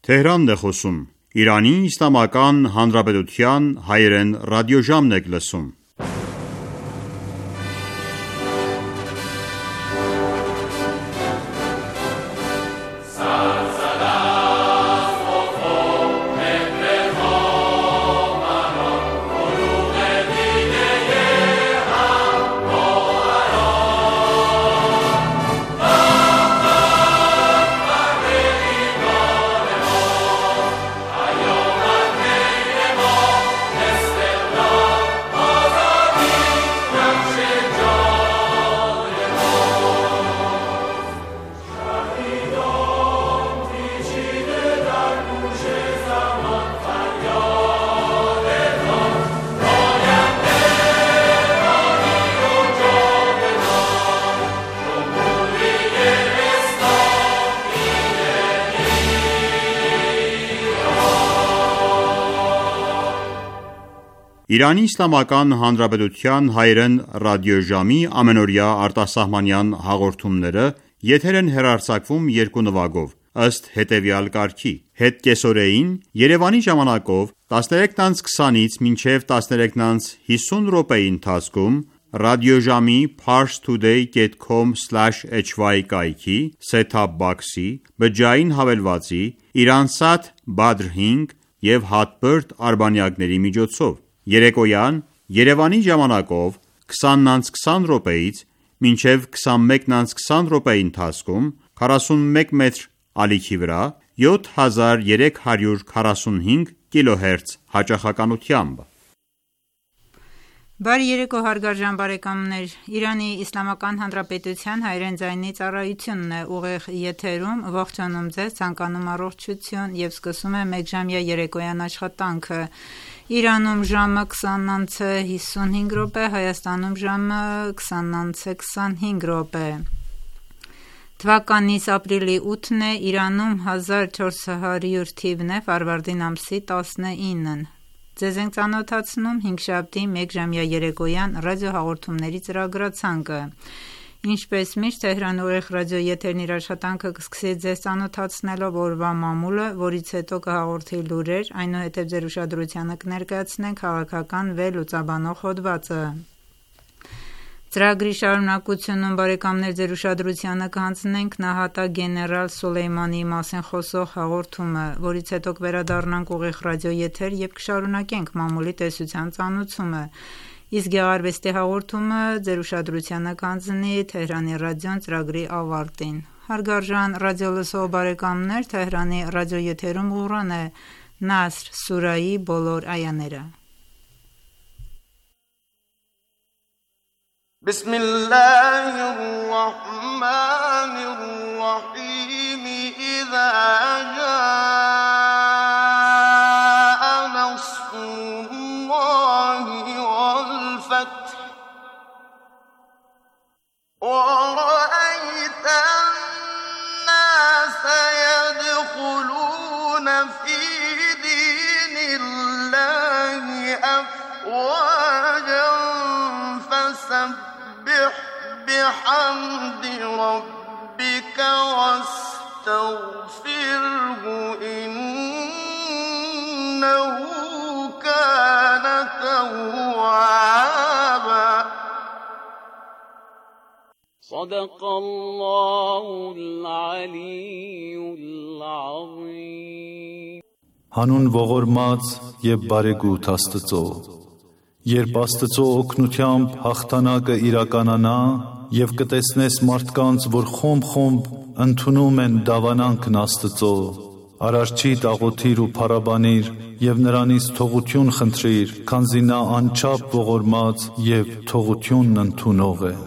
Թեհրանն է խոսում։ Իրանի Իսլամական Հանրապետության հայերեն ռադիոժամն եք լսում։ Իրանի Իսլամական Հանրապետության հայերեն ռադիոժամի ամենօրյա արտասահմանյան հաղորդումները եթեր են հեռարձակվում երկու նվագով, ըստ հետևյալ կարգի. Հետկեսօրեին Երևանի ժամանակով 13:20-ից մինչև 13:50 րոպեի ընթացքում ռադիոժամի parstoday.com/hy կայքի set-top box-ի, բջջային հավելվածի, Iransat Badr 5 և Hotbird արբանյակների միջոցով, երեկոյան Երևանի ժամանակով 20:20 րոպեից մինչև 21:20 րոպեի ընթացքում 41 մետր ալիքի վրա 7345 կիլոհերց հաճախականությամբ։ Բարի երեկո հարգարժան բարեկամներ, Իրանի Իսլամական Հանրապետության հայերեն ձայնի ծառայությունն է ուղիղ եթերում, ողջունում ձեզ, ցանկանում առողջություն և սկսում է մեկժամյա երեկոյան աշխատանքը։ Իրանում ժամը 20:55 րոպե, Հայաստանում ժամը 20:25 րոպե։ Թվականից ապրիլի 8-ն է, Իրանում 1400 թիվն է, Ֆարվարդին ամսի 19-ն։ Ձեզ ենք ծանոթացնում հինգշաբթի մեկժամյա երեկոյան ռադիոհաղորդումների ծրագրացանկը։ Ինչպես միշտ Թեհրանի ուղիղ ռադիոեթերն իր աշխատանքը կսկսի ձեզ ծանոթացնելով օրվա մամուլը, որից հետո կհաղորդի լուրեր, այնուհետև ձեր ուշադրությանը կներկայացնենք քաղաքական վերլուծաբանող հոդվածը։ Ծրագրի շարունակությունում բարեկամներ ձեր ուշադրությանը կհանձնենք նահատակ գեներալ Սոլեյմանիի մասին խոսող հաղորդումը, որից հետո կվերադառնանք ուղիղ ռադիոեթեր և կշարունակենք մամուլի տեսության ծանուցումը, իսկ գեղարվեստի հաղորդումը ձեր ուշադրությանը կհանձնի Թեհրանի ռադիոն ծրագրի ավարտին։ Հարգարժան ռադիոլսող բարեկամներ, Թեհրանի ռադիոեթերում Ղուրան է Նասր սուրայի բոլոր այաները։ بسم الله الرحمن الرحيم إذا جاء نصر الله والفتح ورأيت الناس يدخلون في دين الله أفواجا فسبح بحمد ربك واستغفره إنه كان توابا صدق الله العلي العظيم Հանուն ողորմած և բարեգութ Աստծո, երբ Աստծո օգնությամբ հաղթանակը իրականանա և կտեսնես մարդկանց, որ խումբ-խումբ ընդունում են դավանանքն Աստծո, Արարչիդ աղոթիր ու փառաբանիր և նրանից թողություն խնդրիր, քանզի նա անչափ ողորմած և թողությունն ընդունող է։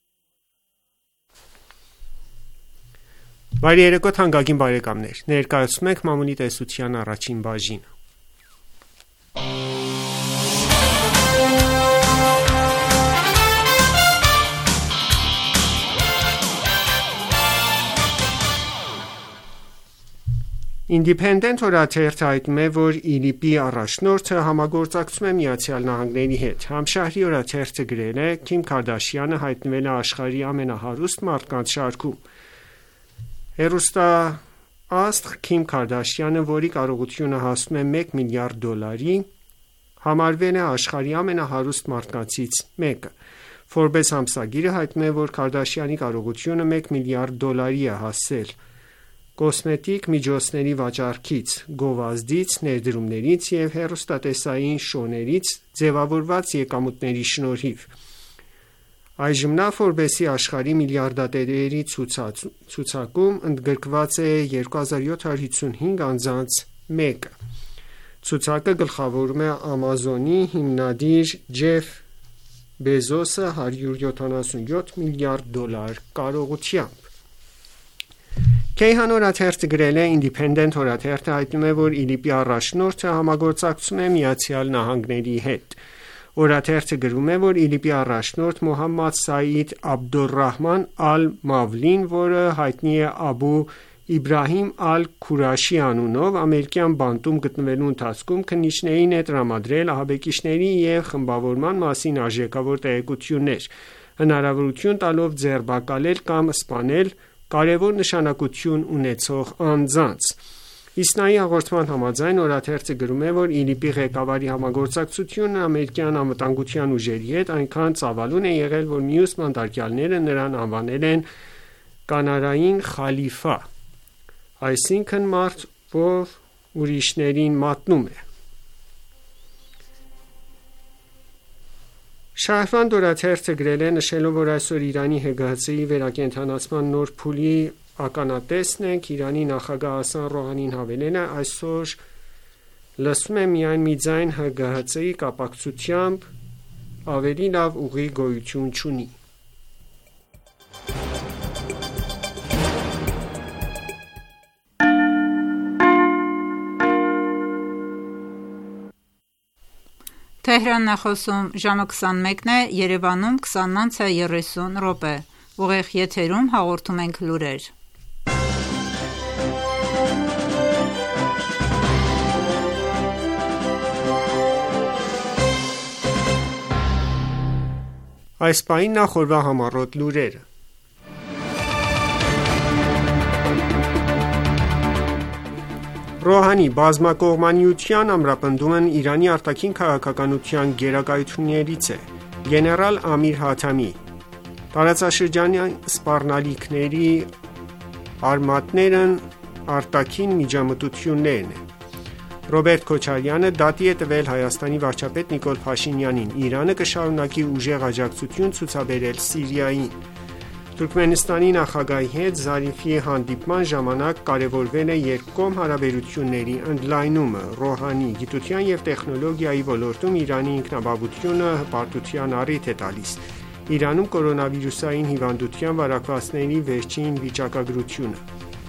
Բարի երեկո թանկագին բարեկամներ, ներկայացնում ենք մամուլի տեսության առաջին բաժինը։ Independent օրաթերթը հայտնում է, որ ԻԼԻՊ-ի առաջնորդը համագործակցում է ԱՄՆ-ի հետ։ Համշահրի օրաթերթը գրել է. Քիմ Քարդաշյանը հայտնվել է աշխարհի ամենահարուստ մարդկանց շարքում։ Աստղ Քիմ Քարդաշյանը, որի կարողությունը հասնում է $1 միլիարդ, համարվել է աշխարհի ամենահարուստ մարդկանցից մեկը։ Forbes ամսագիրը հայտնում է, որ Քարդաշյանի կարողությունը $1 միլիարդ է հասել կոսմետիկ միջոցների վաճառքից, գովազդից, ներդրումներից և հեռուստատեսային շոուներից ձևավորված եկամուտների շնորհիվ։ Այժմ նա Forbes-ի աշխարհի միլիարդատերերի ցուցակում ընդգրկված է 2755 անձանց մեկը։ Ցուցակը գլխավորում է Amazon-ի հիմնադիր Ջեֆ Բեզոսը $177 միլիարդ կարողությամբ։ Քեյհան օրաթերթը գրել է, Independent օրաթերթը հայտնում է, որ ԻԼԻՊ-ի առաջնորդը համագործակցում է ԱՄՆ-ի հետ։ Օրաթերթը գրում է, որ ԻԼԻՊ-ի առաջնորդ Մոհամմադ Սաիդ Աբդոլռահման Ալ-Մավլին, որը հայտնի է Աբու Իբրահիմ Ալ-Քուրաշի անունով, ամերիկյան բանտում գտնվելու ընթացքում քննիչներին է տրամադրել ահաբեկիչների և խմբավորման մասին արժեքավոր տեղեկություններ, հնարավորություն տալով ձերբակալել կամ սպանել կարևոր նշանակություն ունեցող անձանց։ ISNA-ի հաղորդման համաձայն օրաթերթը գրում է, որ ԻԼԻՊ-ի ղեկավարի համագործակցությունը ամերիկյան անվտանգության ուժերի հետ այնքան ծավալուն է եղել, որ մյուս բանտարկյալները նրան անվանել են կանարային խալիֆա, այսինքն մարդ, ով ուրիշներին մատնում է։ Շահրվանդ օրաթերթը գրել է, նշելով, որ այսօր Իրանի ՀԳՀԾ-ի վերակենդանացման նոր փուլի ականատեսն ենք, Իրանի նախագահ Հասան Ռոհանին հավելել է, այսօր լսում է միայն մի ձայն ՀԳՀԾ-ի կապակցությամբ ավելի լավ ուղի գոյություն չունի։ Թեհրանն է խոսում, ժամը 21 է, Երևանում 20:30 ուղիղ եթերում հաղորդում ենք լուրեր։ Այս պահին նախորդ համառոտ լուրերը։ Ռոհանի բազմակողմանիության ամրապնդումն Իրանի արտաքին քաղաքականության գերակայություններից է։ Գեներալ Ամիր Հաթամի տարածաշրջանային սպառնալիքների արմատներն արտաքին միջամտություններն են։ Ռոբերտ Քոչարյանը դատի է տվել Հայաստանի վարչապետ Նիկոլ Փաշինյանին։ Իրանը կշարունակի ուժեղ աջակցություն ցուցաբերել Սիրիային։ Թուրքմենստանի նախագահի հետ Զարիֆի հանդիպման ժամանակ կարևորվել է երկկողմ հարաբերությունների ընդլայնումը։ Ռոհանի գիտության և տեխնոլոգիայի ոլորտում Իրանի ինքնաբավությունը հպարտության առիթ է տալիս։ Իրանում կորոնավիրուսային հիվանդության վարակվածների վերջին վիճակագրությունը։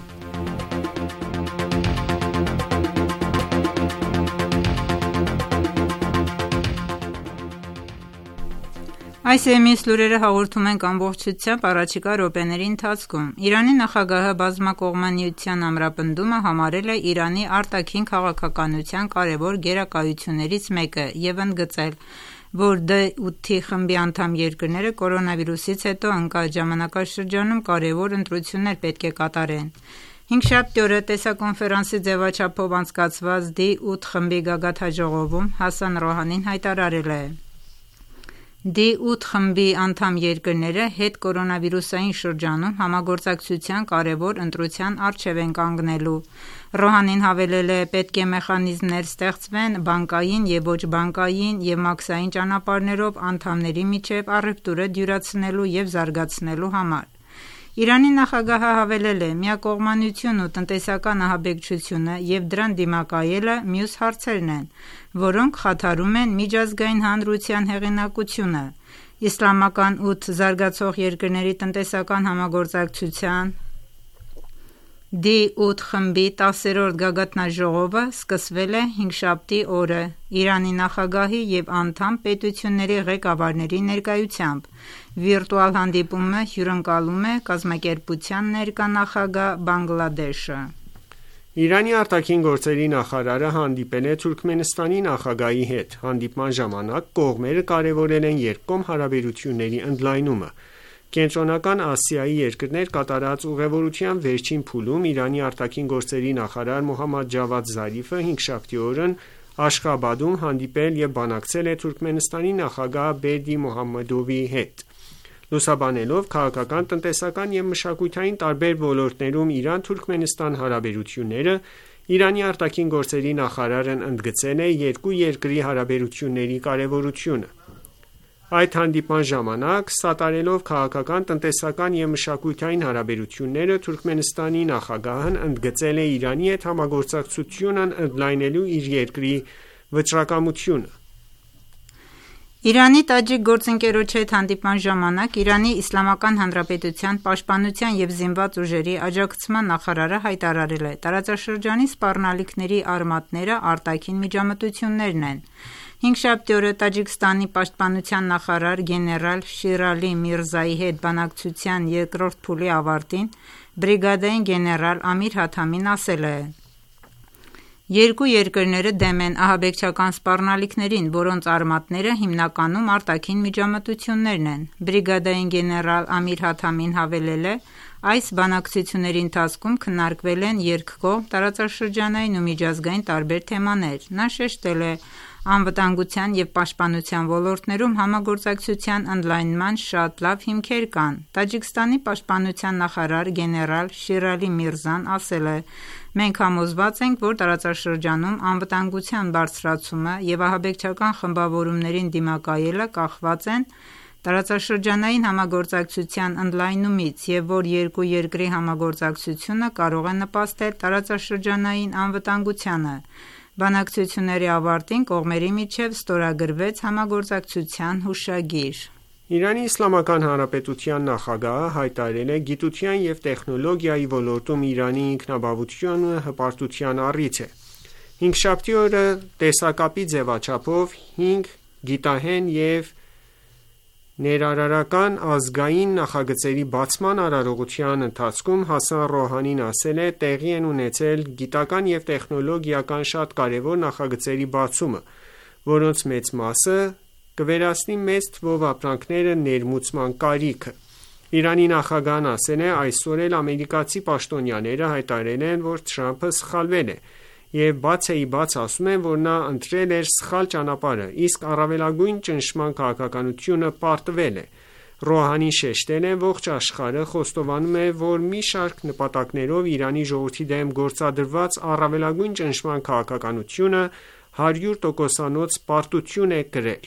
Այս եմիս լուրերը հաղորդում ենք ամբողջությամբ առաջիկա րոպեների ընթացքում։ Իրանի նախագահը բազմակողմանիության ամրապնդումը համարել է Իրանի արտաքին քաղաքականության կարևոր գերակայություններից մեկը և ընդգծել, որ D8 խմբի անդամ երկրները կորոնավիրուսից հետո ընկած ժամանակաշրջանում կարևոր ընտրություններ պետք է կատարեն։ Հինգշաբթի օրը տեսակոնֆերանսի ձևաչափով անցկացված D8 խմբի գագաթնաժողովում Հասան Ռոհանին հայտարարել է. D8 խմբի անդամ երկրները հետ կորոնավիրուսային շրջանում համագործակցության կարևոր ընտրության առջև են կանգնելու։ Ռոհանին հավելել է, պետք է մեխանիզմներ ստեղծվեն բանկային և ոչ բանկային և մաքսային ճանապարհներով անդամների միջև առևտուրը դյուրացնելու և զարգացնելու համար։ Իրանի նախագահը հավելել է, միակողմանությունն ու տնտեսական ահաբեկչությունը և դրան դիմակայելը մյուս հարցերն են, որոնք խաթարում են միջազգային հանրության հեղինակությունը։ Իսլամական 8 զարգացող երկրների տնտեսական համագործակցության D8 խմբի 10-րդ գագաթնաժողովը սկսվել է հինգշաբթի օրը Իրանի նախագահի և անդամ պետությունների ղեկավարների ներկայությամբ։ Վիրտուալ հանդիպումը հյուրընկալում է կազմակերպության ներկա նախագահ Բանգլադեշը։ Իրանի արտաքին գործերի նախարարը հանդիպել է Թուրքմենստանի նախագահի հետ։ Հանդիպման ժամանակ կողմերը կարևորել են երկկողմ հարաբերությունների ընդլայնումը։ Կենտրոնական Ասիայի երկրներ կատարած ուղևորության վերջին փուլում Իրանի արտաքին գործերի նախարար Մոհամմադ Ջավադ Զարիֆը հինգշաբթի օրն Աշխաբադում հանդիպել և բանակցել է Թուրքմենստանի նախագահ Բերդի Մոհամմեդովի հետ։ Լուսաբանելով քաղաքական, տնտեսական և մշակութային տարբեր ոլորտներում Իրան-Թուրքմենստան հարաբերությունները, Իրանի արտաքին գործերի նախարարն ընդգծել է երկու երկրի հարաբերությունների կարևորությունը։ Այդ հանդիպման ժամանակ, սատարելով քաղաքական, տնտեսական և մշակութային հարաբերությունները, Թուրքմենստանի նախագահն ընդգծել է Իրանի հետ համագործակցությունն ընդլայնելու իր երկրի վճռակամությունը։ Իրանի տաջիկ գործընկերոջ հետ հանդիպման ժամանակ Իրանի Իսլամական Հանրապետության պաշտպանության և զինված ուժերի աջակցման նախարարը հայտարարել է. տարածաշրջանի սպառնալիքների արմատները արտաքին միջամտություններն են։ Հինգշաբթի օրը Տաջիկստանի պաշտպանության նախարար գեներալ Շիրալի Միրզայի հետ բանակցության երկրորդ փուլի ավարտին բրիգադային գեներալ Ամիր Հաթամին ասել է. Երկու երկրները դեմ են ահաբեկչական սպառնալիքներին, որոնց արմատները հիմնականում արտաքին միջամտություններն են։ Բրիգադային գեներալ Ամիր Հաթամին հավելել է. այս բանակցությունների ընթացքում քննարկվել են երկկողմ, տարածաշրջանային ու միջազգային տարբեր թեմաներ։ Նա շեշտել է անվտանգության և պաշտպանության ոլորտներում համագործակցության ընդլայնման շատ լավ հիմքեր կան։ Տաջիկստանի պաշտպանության նախարար գեներալ Շիրալի Միրզան ասել է. մենք համոզված ենք, որ տարածաշրջանում անվտանգության բարձրացումը և ահաբեկչական խմբավորումներին դիմակայելը կախված են տարածաշրջանային համագործակցության ընդլայնումից և որ երկու երկրի համագործակցությունը կարող է նպաստել տարածաշրջանային անվտանգությանը։ Բանակցությունների ավարտին կողմերի միջև ստորագրվեց համագործակցության հուշագիր։ Իրանի Իսլամական Հանրապետության նախագահը հայտարարել է գիտության և տեխնոլոգիայի ոլորտում Իրանի ինքնաբավությունը հպարտության առիթ է։ Հինգշաբթի օրը տեսակապի ձևաչափով 5 գիտահեն և ներառարական ազգային նախագծերի բացման արարողության ընթացքում Հասան Ռոհանին ասել է. տեղի են ունեցել գիտական և տեխնոլոգիական շատ կարևոր նախագծերի բացումը, որոնց մեծ մասը կվերացնի մեծ թվով ապրանքները ներմուծման կարիքը։ Իրանի նախագահն ասել է. այսօր էլ ամերիկացի պաշտոնյաները հայտարարել են, որ Թրամփը սխալվել է և բաց ասում են, որ նա ընտրել էր սխալ ճանապարհը, իսկ առավելագույն ճնշման քաղաքականությունը պարտվել է։ Ռոհանին շեշտել է. ողջ աշխարհը խոստովանում է, որ մի շարք նպատակներով Իրանի ժողովրդի դեմ գործադրված առավելագույն ճնշման քաղաքականությունը 100%-անոց պարտություն է կրել։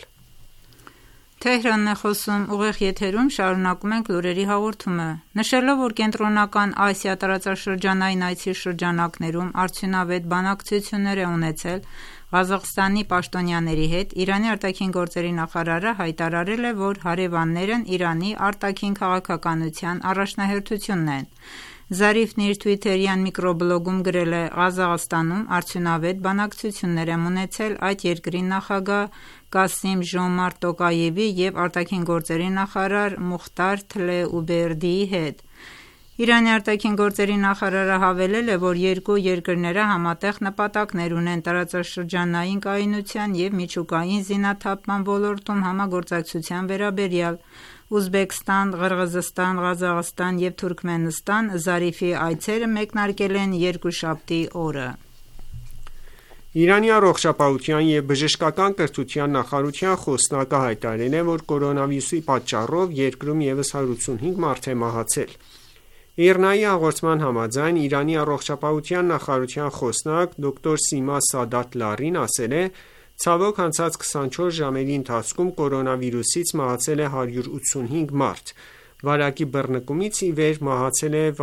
Նշելով, որ Կենտրոնական Ասիա տարածաշրջանային այցի շրջանակներում արդյունավետ բանակցություններ է ունեցել Ղազախստանի պաշտոնյաների հետ, Իրանի արտաքին գործերի նախարարը հայտարարել է, որ հարևաններն Իրանի արտաքին քաղաքականության առաջնահերթությունն են։ Զարիֆն իր թվիթերյան միկրոբլոգում գրել է. Ղազախստանում արդյունավետ բանակցություններ եմ ունեցել այդ երկրի նախագահ Կասիմ-Ժոմարտ Տոկաևի և արտաքին գործերի նախարար Մուխտար Թլեուբերդիի հետ։ Իրանի արտաքին գործերի նախարարը հավելել է, որ երկու երկրները համատեղ նպատակներ ունեն տարածաշրջանային կայունության և միջուկային զինաթափման ոլորտում համագործակցության վերաբերյալ։ Ուզբեկստան, Ղրղզստան, Ղազախստան և Թուրքմենստան Զարիֆի այցերը մեկնարկել են երկուշաբթի օրը։ Իրանի առողջապահության և բժշկական կրթության նախարարության խոսնակը հայտարարել է, որ կորոնավիրուսի պատճառով երկրում ևս 185 մարդ է մահացել։ ԻՌՆԱ-ի հաղորդման համաձայն Իրանի առողջապահության նախարարության խոսնակ դոկտոր Սիմա Սադատ Լարին ասել է. ցավոք անցած 24 ժամերի ընթացքում կորոնավիրուսից մահացել է 185 մարդ, վարակի բռնկումից ի վեր մահացել է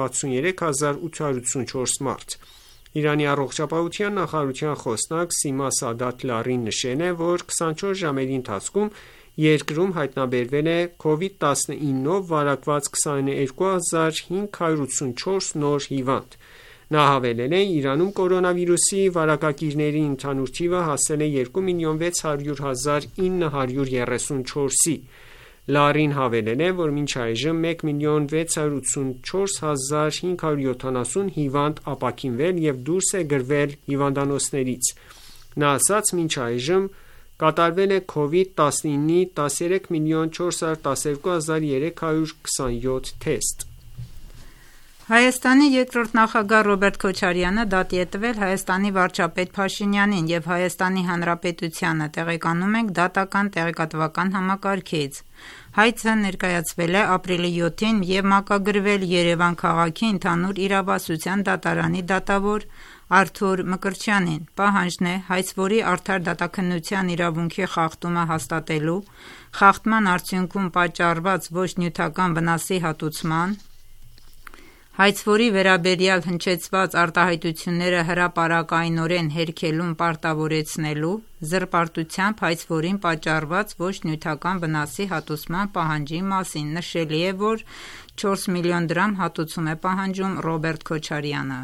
63884 մարդ։ Իրանի առողջապահության նախարարության խոսնակ Սիմա Սադատ Լարին նշել է, որ 24 ժամերի ընթացքում երկրում հայտնաբերվել է COVID-19-ով վարակված 22584 նոր հիվանդ։ Նա հավելել է. Իրանում կորոնավիրուսի վարակակիրների ընդհանուր թիվը հասել է 2,600,934-ի։ Լարին հավելել է, որ մինչ այժմ 1,684,570 հիվանդ ապաքինվել և դուրս է գրվել հիվանդանոցներից։ Նա ասաց. մինչ այժմ Կատարվել է COVID-19-ի 13,412,327 թեստ։ Հայաստանի երկրորդ նախագահ Ռոբերտ Քոչարյանը դատի է տվել Հայաստանի վարչապետ Փաշինյանին և Հայաստանի Հանրապետությանը, տեղեկանում ենք դատական տեղեկատվական համակարգից։ Հայցը ներկայացվել է ապրիլի 7-ին և մակագրվել Երևան քաղաքի ընդհանուր իրավասության դատարանի դատավոր Արթուր Մկրտչյանին։ Պահանջն է հայցվորի արդար դատաքննության իրավունքի խախտումը հաստատելու, խախտման արդյունքում պատճառված ոչ նյութական վնասի հատուցման, հայցվորի վերաբերյալ հնչեցված արտահայտությունները հրապարակայնորեն հերքելուն պարտավորեցնելու, զրպարտությամբ հայցվորին պատճառված ոչ նյութական վնասի հատուցման պահանջի մասին։ Նշելի է, որ 4 միլիոն դրամ հատուցում է պահանջում Ռոբերտ Քոչարյանը։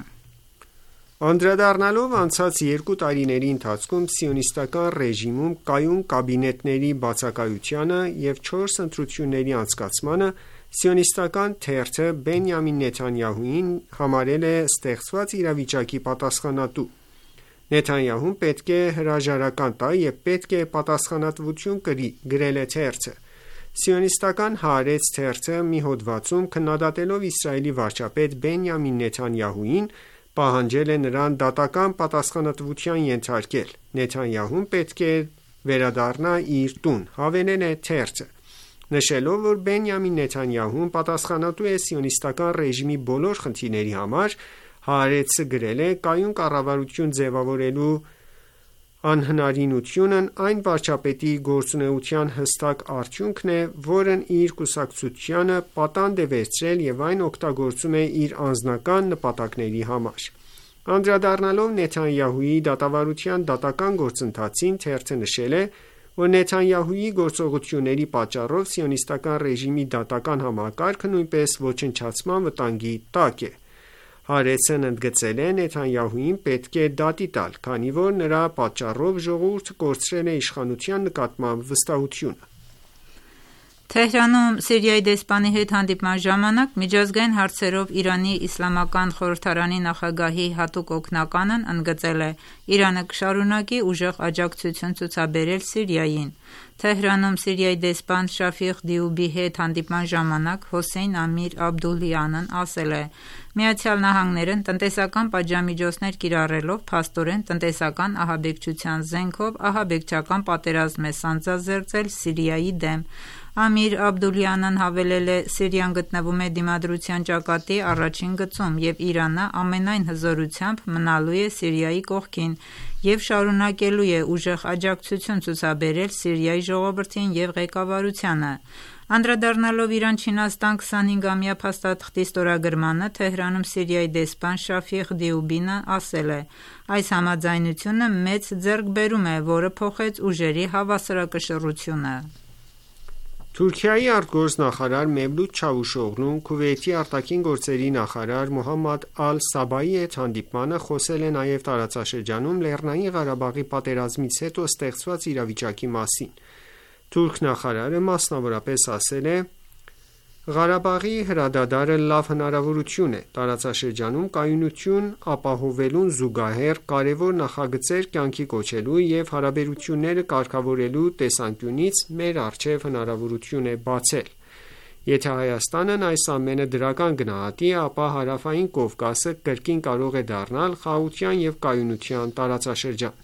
Անդրադառնալով անցած 2 տարիների ընթացքում սիոնիստական ռեժիմում կայուն կաբինետների բացակայությանը և 4 ընտրությունների անցկացմանը, սիոնիստական թերթը Բենյամին Նեթանյահուին համարել է ստեղծված իրավիճակի պատասխանատու։ Նեթանյահուն պետք է հրաժարական տա և պետք է պատասխանատվություն կրի, գրել է թերթը։ Սիոնիստական Հaaretz թերթը մի հոդվածում քննադատելով Իսրայելի վարչապետ Բենյամին Նեթանյահուին պահանջել է նրան դատական պատասխանատվության ենթարկել։ Նեթանյահուն պետք է վերադառնա իր տուն, հավելել է թերթը, նշելով, որ Բենյամին Նեթանյահուն պատասխանատու է սիոնիստական ռեժիմի բոլոր խնդիրների համար։ Haaretz-ը գրել է. կայուն կառավարություն ձևավորելու անհնարինությունն այն վարչապետի գործունեության հստակ արդյունքն է, որն իր կուսակցությանը պատանդ է վերցրել և այն օգտագործում է իր անձնական նպատակների համար։ Անդրադառնալով Նեթանյահուի դատավարության դատական գործընթացին, թերթը նշել է, որ Նեթանյահուի գործողությունների պատճառով սիոնիստական ռեժիմի դատական համակարգը նույնպես ոչնչացման վտանգի տակ է։ Haaretz-ն ընդգծել է Նեթանյահուին պետք է դատի տալ, քանի որ նրա պատճառով ժողովուրդը կորցրել է իշխանության նկատմամբ վստահությունը։ Թեհրանում Սիրիայի դեսպանի հետ հանդիպման ժամանակ միջազգային հարցերով Իրանի իսլամական խորհրդարանի նախագահի հատուկ օգնականն ընդգծել է. Իրանը կշարունակի ուժեղ աջակցություն ցուցաբերել Սիրիային։ Թեհրանում Սիրիայի դեսպան Շաֆիղ Դիուբի հետ հանդիպման ժամանակ Հոսեյն Ամիր Աբդուլլյանն ասել է. ԱՄՆ-ն տնտեսական պատժամիջոցներ կիրառելով փաստորեն տնտեսական ահաբեկչության զենքով ահաբեկչական պատերազմ է սանձազերծել Սիրիայի դեմ։ Ամիր Աբդուլյանն հավելել է. Սիրիան գտնվում է դիմադրության ճակատի առաջին գծում և Իրանը ամենայն հզորությամբ մնալու է Սիրիայի կողքին և շարունակելու է ուժեղ աջակցություն ցուցաբերել Սիրիայի ժողովրդին և ղեկավարությանը։ Անդրադառնալով Իրան-Չինաստան 25-ամյա փաստաթղթի ստորագրմանը, Թեհրանում Սիրիայի դեսպան Շաֆիղ Դիուբին ասել է. այս համաձայնությունը մեծ ձեռքբերում է, որը փոխեց ուժերի հավասարակշռությունը։ Թուրքիայի արտգործնախարար Մևլութ Չավուշօղլուն Քուվեյթի արտաքին գործերի նախարար Մոհամմադ Ալ-Սաբայի հետ հանդիպմանը խոսել է նաև տարածաշրջանում Լեռնային Ղարաբաղի պատերազմից հետո ստեղծված իրավիճակի մասին։ Թուրք նախարարը մասնավորապես ասել է. Ղարաբաղի հրադադարը լավ հնարավորություն է տարածաշրջանում կայունություն ապահովելուն զուգահեռ կարևոր նախագծեր կյանքի կոչելու և հարաբերությունները կարգավորելու տեսանկյունից մեր առջև հնարավորություն է բացել։ Եթե Հայաստանն այս ամենը դրական գնահատի, ապա Հարավային Կովկասը կրկին կարող է դառնալ խաղաղության և կայունության տարածաշրջան։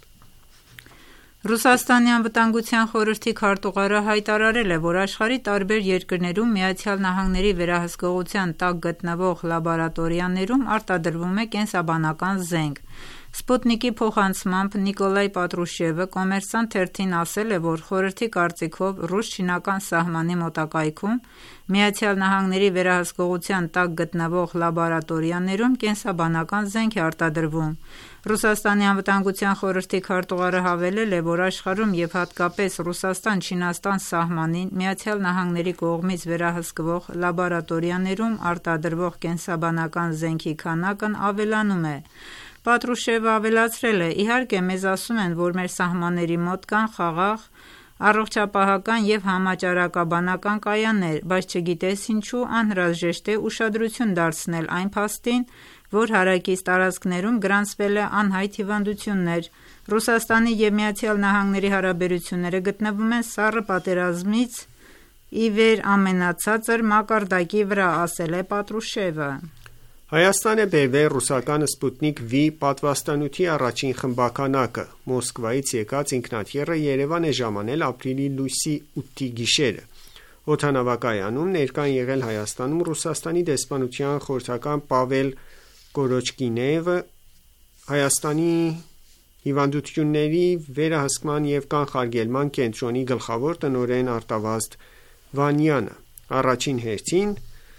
Ռուսաստանի անվտանգության խորհրդի քարտուղարը հայտարարել է, որ աշխարհի տարբեր երկրներում ԱՄՆ-ի վերահսկողության տակ գտնվող լաբորատորիաներում արտադրվում է կենսաբանական զենք։ Սպուտնիկի փոխանցմամբ Նիկոլայ Պատրուշևը Կոմերսանտ թերթին ասել է, որ խորհրդի կարծիքով ռուս-չինական սահմանի մոտակայքում ԱՄՆ-ի վերահսկողության տակ գտնվող լաբորատորիաներում կենսաբանական զենք է արտադրվում։ Ռուսաստանի անվտանգության խորհրդի քարտուղարը հավելել է, որ աշխարհում և հատկապես Ռուսաստան-Չինաստան սահմանին ԱՄՆ-ի կողմից վերահսկվող լաբորատորիաներում արտադրվող կենսաբանական զենքի քանակն ավելանում է։ Պատրուշևը ավելացրել է. Իհարկե մեզ ասում են, որ մեր սահմանների մոտ կան խաղաղ, առողջապահական և համաճարակաբանական կայաններ, բայց չգիտես ինչու անհրաժեշտ է ուշադրություն դարձնել այն փաստին, որ հարակից տարածքներում գրանցվել է անհայտ հիվանդություններ։ Ռուսաստանի և ԱՄՆ-ի հարաբերությունները գտնվում են սառը պատերազմից ի վեր ամենացածր մակարդակի վրա, ասել է Պատրուշևը։ Հայաստան է բերվել ռուսական Սպուտնիկ V պատվաստանյութի առաջին խմբականակը։ Մոսկվայից եկած ինքնաթիռը Երևան է ժամանել ապրիլի լույսի 8-ի գիշերը։ Օդանավակայանում ներկա են եղել Հայաստանում Ռուսաստանի դեսպանության խորհրդական Պավել Կորոչկինեևը, Հայաստանի հիվանդությունների վերահսկման և կանխարգելման կենտրոնի գլխավոր տնօրեն Արտավազդ Վանյանը։ Առաջին հերթին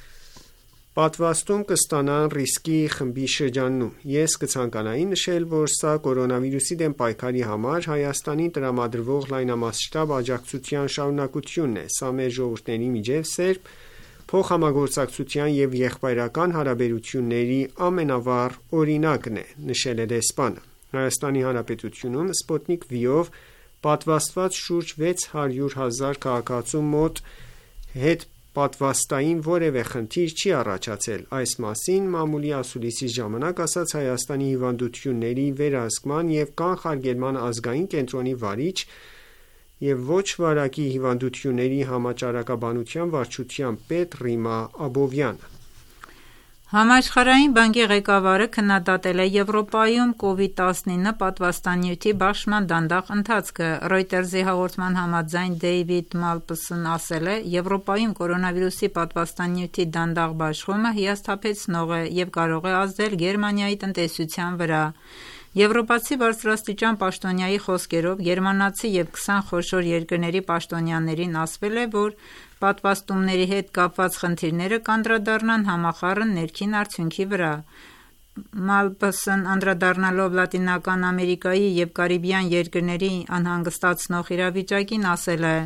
պատվաստում կստանան ռիսկի խմբի շրջանում։ Ես կցանկանայի նշել, որ սա կորոնավիրուսի դեմ պայքարի համար Հայաստանին տրամադրվող լայնամասշտաբ աջակցության շարունակությունն է։ Սա մեր ժողովուրդների միջև սերտ փոխհամագործակցության և եղբայրական հարաբերությունների ամենավառ օրինակն է, նշել է դեսպանը։ Հայաստանի Հանրապետությունում Սպուտնիկ V-ով պատվաստված շուրջ 600,000 քաղաքացու մոտ հետպատվաստային որևէ խնդիր չի առաջացել։ Այս մասին մամուլի ասուլիսի ժամանակ ասաց Հայաստանի հիվանդությունների վերահսկման և կանխարգելման ազգային կենտրոնի վարիչ և ոչ վարակի հիվանդությունների համաճարակաբանության վարչության պետ Ռիմա Աբովյանը։ Համաշխարհային բանկի ղեկավարը քննադատել է Եվրոպայում COVID-19 պատվաստանյութի բաշխման դանդաղ ընթացքը։ Reuters-ի հաղորդման համաձայն Դեյվիդ Մալփասն ասել է. «Եվրոպայում կորոնավիրուսի պատվաստանյութի դանդաղ բաշխումը հիասթափեցնող է և կարող է ազդել Գերմանիայի տնտեսության վրա»։ Եվրոպացի բարձրաստիճան պաշտոնյայի խոսքերով գերմանացի և 20 խոշոր երկրների պաշտոնյաներին ասվել է, որ պատվաստումների հետ կապված խնդիրները կանդրադառնան համախառն ներքին արդյունքի վրա։ Մալփասն անդրադառնալով Լատինական Ամերիկայի և Կարիբյան երկրների անհանգստացնող իրավիճակին ասել է.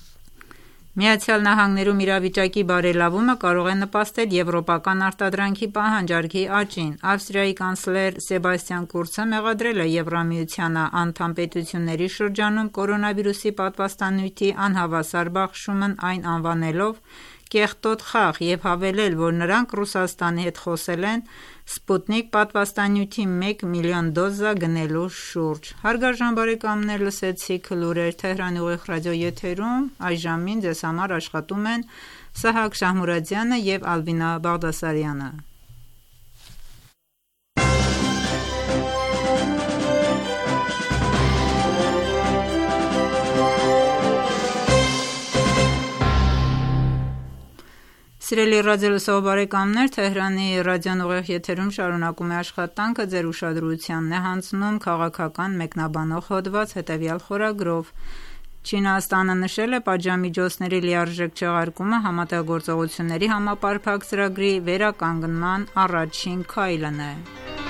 «ԱՄՆ-ում իրավիճակի բարելավումը կարող է նպաստել եվրոպական արտադրանքի պահանջարկի աճին»։ Ավստրիայի կանցլեր Սեբաստիան Կուրցը մեղադրել է Եվրամիությանը անդամ պետությունների շրջանում կորոնավիրուսի պատվաստանյութի անհավասար բաշխումն այն անվանելով «կեղտոտ խաղ» և հավելել, որ նրանք Ռուսաստանի հետ խոսել են Սպուտնիկ պատվաստանյութի 1 միլիոն դոզա գնելու շուրջ։ Հարգարժան բարեկամներ, լսեցիք լուրեր Թեհրանի ուղիղ ռադիոեթերում։ Այժմին ձեզ համար աշխատում են Սահակ Շահմուրադյանը և Ալբինա Բաղդասարյանը։ Սիրելի ռադիոլսող բարեկամներ, Թեհրանի ռադիոն ուղիղ եթերում շարունակում է աշխատանքը, ձեր ուշադրությանն է հանձնում քաղաքական մեկնաբանող հոդված հետևյալ խորագրով. Չինաստանը նշել է պատժամիջոցների լիարժեք չեղարկումը համատեղագործողությունների համապարփակ ծրագրի վերականգնման առաջին քայլն է։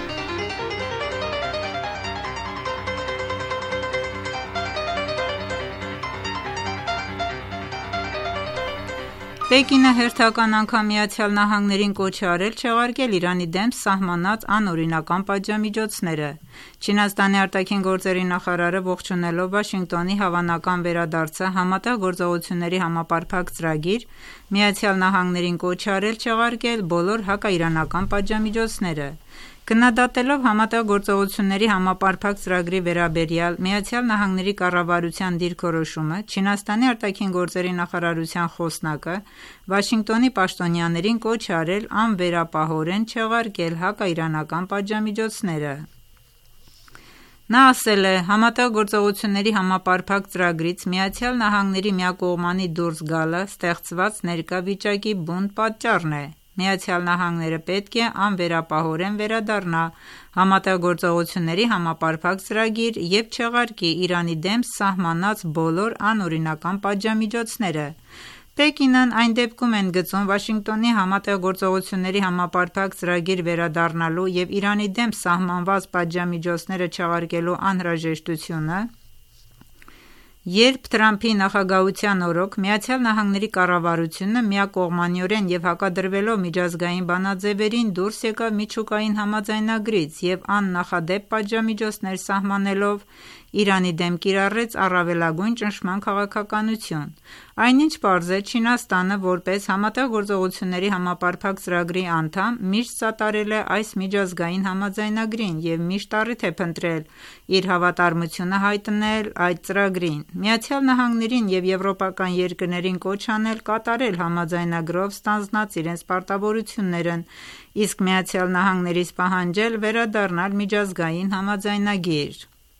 Պեկինը հերթական անգամ ԱՄՆ-ին կոչ է արել չեղարկել Իրանի դեմ սահմանած անօրինական պատժամիջոցները։ Չինաստանի արտաքին գործերի նախարարը ողջունելով Վաշինգտոնի հավանական վերադարձը համատեղ գործողությունների համապարփակ ծրագիր, ԱՄՆ-ին կոչ է արել չեղարկել բոլոր հակաիրանական պատժամիջոցները։ Քննադատելով համատեղ գործողությունների համապարփակ ծրագրի վերաբերյալ ԱՄՆ կառավարության դիրքորոշումը, Չինաստանի արտաքին գործերի նախարարության խոսնակը Վաշինգտոնի պաշտոնյաներին կոչ է արել անվերապահորեն չեղարկել հակաիրանական պատժամիջոցները։ Նա ասել է. «Համատեղ գործողությունների համապարփակ ծրագրից ԱՄՆ միակողմանի դուրս գալը ստեղծված ներկա վիճակի բուն պատճառն է։ ԱՄՆ պետք է անվերապահորեն վերադառնա համատեղ գործողությունների համապարփակ ծրագիր և չեղարկի Իրանի դեմ սահմանած բոլոր անօրինական պատժամիջոցները։ Պեկինն այն դեպքում է ընդգծում Վաշինգտոնի համատեղ գործողությունների համապարփակ ծրագիր վերադառնալու և Իրանի դեմ սահմանված պատժամիջոցները չեղարկելու անհրաժեշտությունը, երբ Թրամփի նախագահության օրոք ԱՄՆ կառավարությունը միակողմանիորեն և հակադրվելով միջազգային բանաձևերին դուրս եկավ միջուկային համաձայնագրից և աննախադեպ պատժամիջոցներ սահմանելով Իրանի դեմ կիրառեց առավելագույն ճնշման քաղաքականություն։ Այնինչ պարզ է, Չինաստանը որպես Համատեղ գործողությունների համապարփակ ծրագրի անդամ միշտ սատարել է այս միջազգային համաձայնագրին և միշտ առիթ է փնտրել իր հավատարմությունը հայտնել այդ ծրագրին։ ԱՄՆ-ին և եվրոպական երկրներին կոչ անել կատարել համաձայնագրով ստանձնած իրենց պարտավորություններն, իսկ ԱՄՆ-ից պահանջել վերադառնալ միջազգային համաձայնագիր։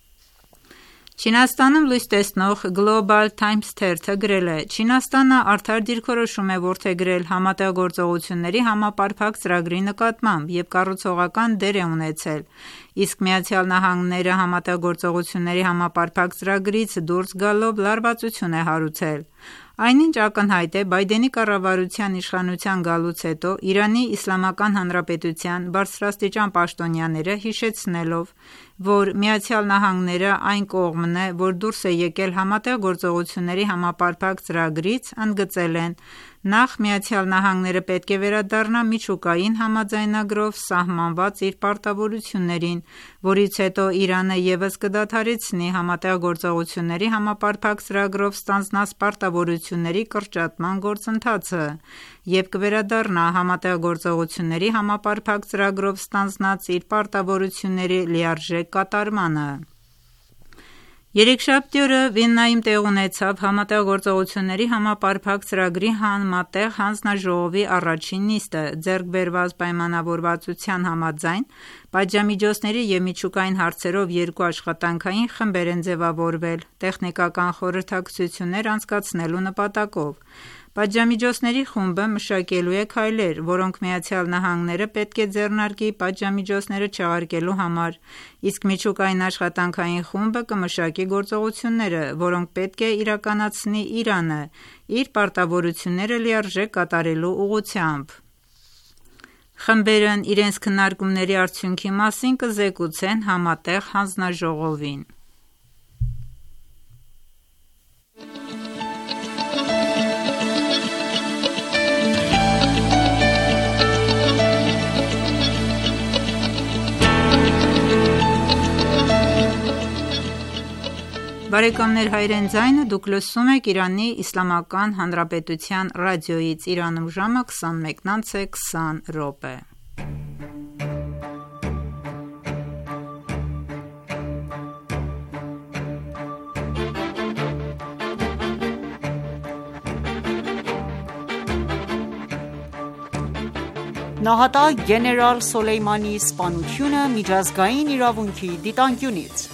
Չինաստանում լույս տեսնող Global Times թերթը գրել է. «Չինաստանը արդար դիրքորոշում է որդեգրել Համատեղ գործողությունների համապարփակ ծրագրի նկատմամբ և կառուցողական դեր է ունեցել, իսկ ԱՄՆ-ը Համատեղ գործողությունների համապարփակ ծրագրից դուրս գալով լարվածություն է հարուցել»։ Այնինչ ակնհայտ է Բայդենի կառավարության իշխանության գալուց հետո Իրանի Իսլամական Հանրապետության բարձրաստիճան պաշտոնյաները հիշեցնելով, որ ԱՄՆ-ն այն կողմն է, որ դուրս է եկել Համատեղ գործողությունների համապարփակ ծրագրից, ընդգծել են. «Նախ ԱՄՆ-ը պետք է վերադառնա միջուկային համաձայնագրով սահմանված իր պարտավորություններին, որից հետո Իրանը ևս կդադարեցնի Համատեղ գործողությունների համապարփակ ծրագրով ստանձնած պարտավորությունների կրճատման գործընթացը և կվերադառնա Համատեղ գործողությունների համապարփակ ծրագրով ստանձնած իր պարտավորությունների լիարժեք կատարմանը»։ Երեքշաբթի օրը Վիեննայում տեղի ունեցավ Համատեղ գործողությունների համապարփակ ծրագրի Համատեղ հանձնաժողովի առաջին նիստը։ Ձեռք բերված պայմանավորվածության համաձայն պատժամիջոցների և միջուկային հարցերով երկու աշխատանքային խմբեր են ձևավորվել՝ տեխնիկական խորհրդակցություններ անցկացնելու նպատակով։ Պատժամիջոցների խումբը մշակելու է քայլեր, որոնք ԱՄՆ-ը պետք է ձեռնարկի պատժամիջոցները չեղարկելու համար, իսկ միջուկային աշխատանքային խումբը կմշակի գործողությունները, որոնք պետք է իրականացնի Իրանը իր պարտավորությունները լիարժեք կատարելու ուղղությամբ։ Խմբերն իրենց քննարկումների արդյունքի մասին կզեկուցեն Համատեղ հանձնաժողովին։ Բարեկամներ, Հայրեն ձայնը դուք լսում եք Իրանի Իսլամական Հանրապետության ռադիոյից, Իրանում ժամը 21:20։ Նահատակ գեներալ Սոլեյմանիի սպանությունը միջազգային իրավունքի դիտանկյունից։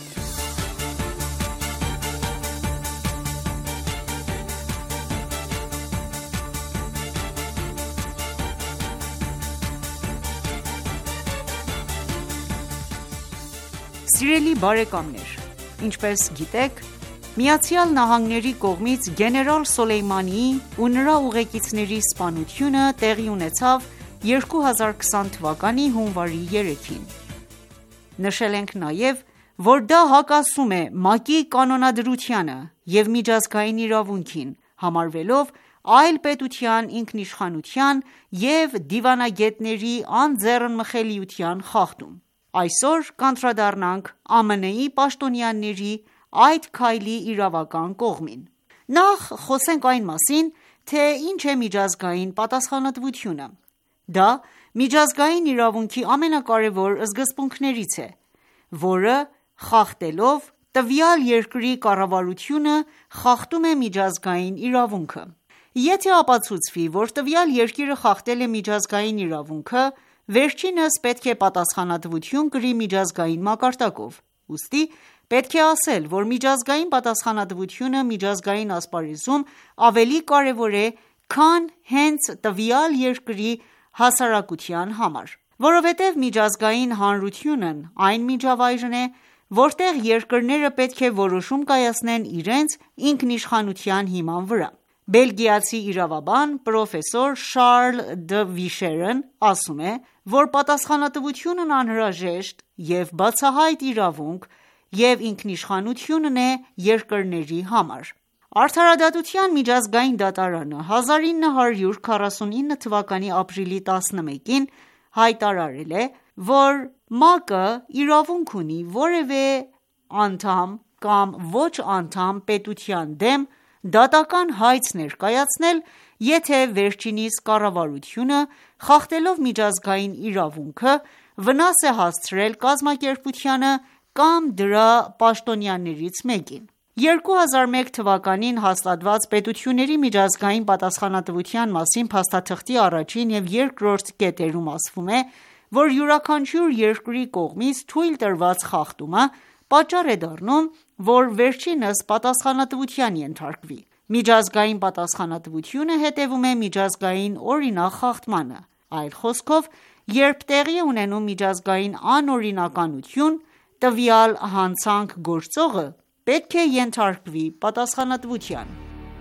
Սիրելի բարեկամներ, ինչպես գիտեք, ԱՄՆ-ի կողմից գեներալ Սոլեյմանիի ու նրա ուղեկիցների սպանությունը տեղի ունեցավ 2020 թվականի հունվարի 3-ին։ Նշել ենք նաև, որ դա հակասում է ՄԱԿ-ի կանոնադրությանը և միջազգային իրավունքին, համարվելով այլ պետության ինքնիշխանության և դիվանագետների անձեռնմխելիության խախտում։ Այսօր կանդրադառնանք ԱՄՆ-ի պաշտոնյաների այդ քայլի իրավական կողմին։ Նախ խոսենք այն մասին, թե ինչ է միջազգային պատասխանատվությունը։ Դա միջազգային իրավունքի ամենակարևոր սկզբունքներից է, որը խախտելով տվյալ երկրի կառավարությունը խախտում է միջազգային իրավունքը։ Եթե ապացուցվի, որ տվյալ երկիրը խախտել է միջազգային իրավունքը, վերջինս պետք է պատասխանատվություն կրի միջազգային մակարդակով։ Ուստի պետք է ասել, որ միջազգային պատասխանատվությունը միջազգային ասպարեզում ավելի կարևոր է, քան հենց տվյալ երկրի հասարակության համար, որովհետև միջազգային հանրությունն այն միջավայրն է, որտեղ երկրները պետք է որոշում կայացնեն իրենց ինքնիշխանության հիման վրա։ Բելգիացի իրավաբան պրոֆեսոր Շարլ Դը Վիշերն ասում է, որ պատասխանատվությունն անհրաժեշտ և բացահայտ իրավունք և ինքնիշխանությունն է երկրների համար։ Արդարադատության միջազգային դատարանը 1949 թվականի ապրիլի 11-ին հայտարարել է, որ ՄԱԿ-ը իրավունք ունի որևէ անդամ կամ ոչ անդամ պետության դեմ դատական հայց ներկայացնել, եթե վերջինիս կառավարությունը, խախտելով միջազգային իրավունքը, վնաս է հասցրել կազմակերպությանը կամ դրա պաշտոնյաներից մեկին: 2001 թվականին հաստատված Պետությունների միջազգային պատասխանատվության մասին փաստաթղթի առաջին և երկրորդ կետերում ասվում է, որ յուրաքանչյուր երկրի կողմից թույլ տրված խախտումը պատճառ է դառնում, որ վերջինս պատասխանատվության ենթարկվի: Միջազգային պատասխանատվությունը հետևում է միջազգային օրինակ խախտմանը: Այլ խոսքով, երբ տեղի է ունենում միջազգային անօրինականություն, տվյալ հանցանք գործողը պետք է ենթարկվի պատասխանատվության: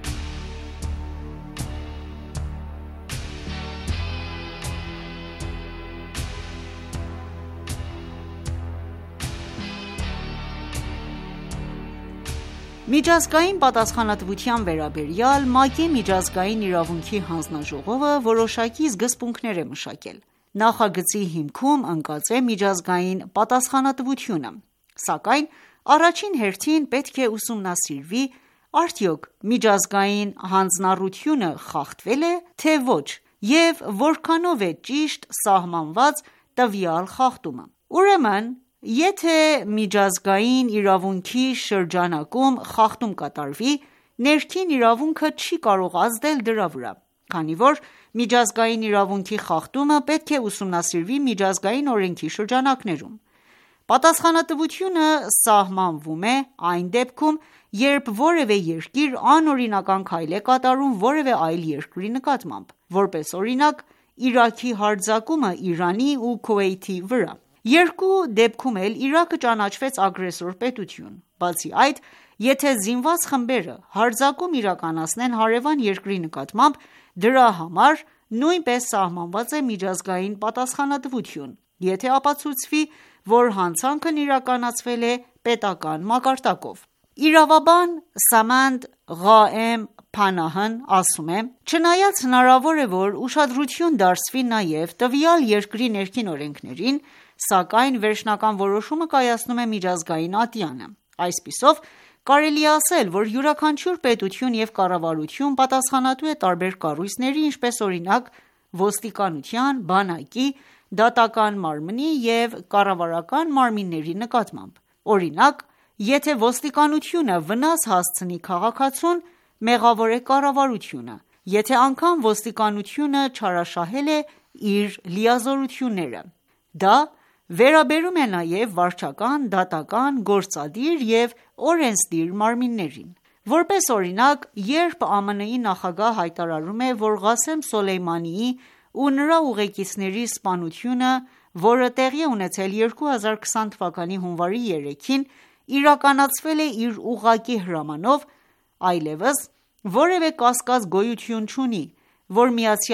Միջազգային պատասխանատվության վերաբերյալ ՄԱԿ-ի միջազգային իրավունքի հանձնաժողովը որոշակի սկզբունքներ է մշակել: Նախագծի հիմքում ընկած է միջազգային պատասխանատվությունը: Սակայն առաջին հերթին պետք է ուսումնասիրվի արդյոք միջազգային հանձնառությունը խախտվել է, թե ոչ և որքանով է ճիշտ սահմանված տվյալ խախտումը: Ուրեմն եթե միջազգային իրավունքի շրջանակում խախտում կատարվի, ներքին իրավունքը չի կարող ազդել դրա վրա, քանի որ միջազգային իրավունքի խախտումը պետք է ուսումնասիրվի միջազգային օրենքի շրջանակներում: Պատասխանատվությունը սահմանվում է այն դեպքում, երբ որևէ երկիր անօրինական քայլ է կատարում որևէ այլ երկրի նկատմամբ: Որպես օրինակ, Իրաքի հարձակումը Իրանի ու Քուվեյթի վրա: Երկու դեպքում էլ Իրաքը ճանաչվեց ագրեսոր պետություն: Բացի այդ, եթե զինված խմբերը հարձակում իրականացնեն հարևան երկրի նկատմամբ, դրա համար նույնպես սահմանված է միջազգային պատասխանատվություն, եթե ապացուցվի, որ հանցանքն իրականացվել է պետական մակարդակով: Իրավաբան Սամանդ Ղաեմ Փանահն ասում է. «Չնայած հնարավոր է, որ ուշադրություն դարձվի նաև տվյալ երկրի ներքին օրենքներին, սակայն վերջնական որոշումը կայացնում է միջազգային ատյանը: Այսպիսով, կարելի է ասել, որ յուրաքանչյուր պետություն և կառավարություն պատասխանատու է տարբեր կառույցների, ինչպես օրինակ ոստիկանության, բանակի, դատական մարմնի և կառավարական մարմինների նկատմամբ: Օրինակ, եթե ոստիկանությունը վնաս հասցնի քաղաքացուն, մեղավոր է կառավարությունը, եթե անգամ ոստիկանությունը չարաշահել է իր լիազորությունները: Դա վերաբերում է նաև վարչական, դատական, գործադիր և օրենսդիր մարմիններին: Որպես օրինակ, երբ ԱՄՆ-ի նախագահ հայտարարում է, որ Ղասեմ Սոլեյմանիի ու նրա ուղեկիցների սպանությունը, որը տեղի է ունեցել 2020 թվականի հունվարի 3-ին, իրականացվել է իր ուղղակի հրամանով, այլևս որևէ կասկած գոյություն չունի, որ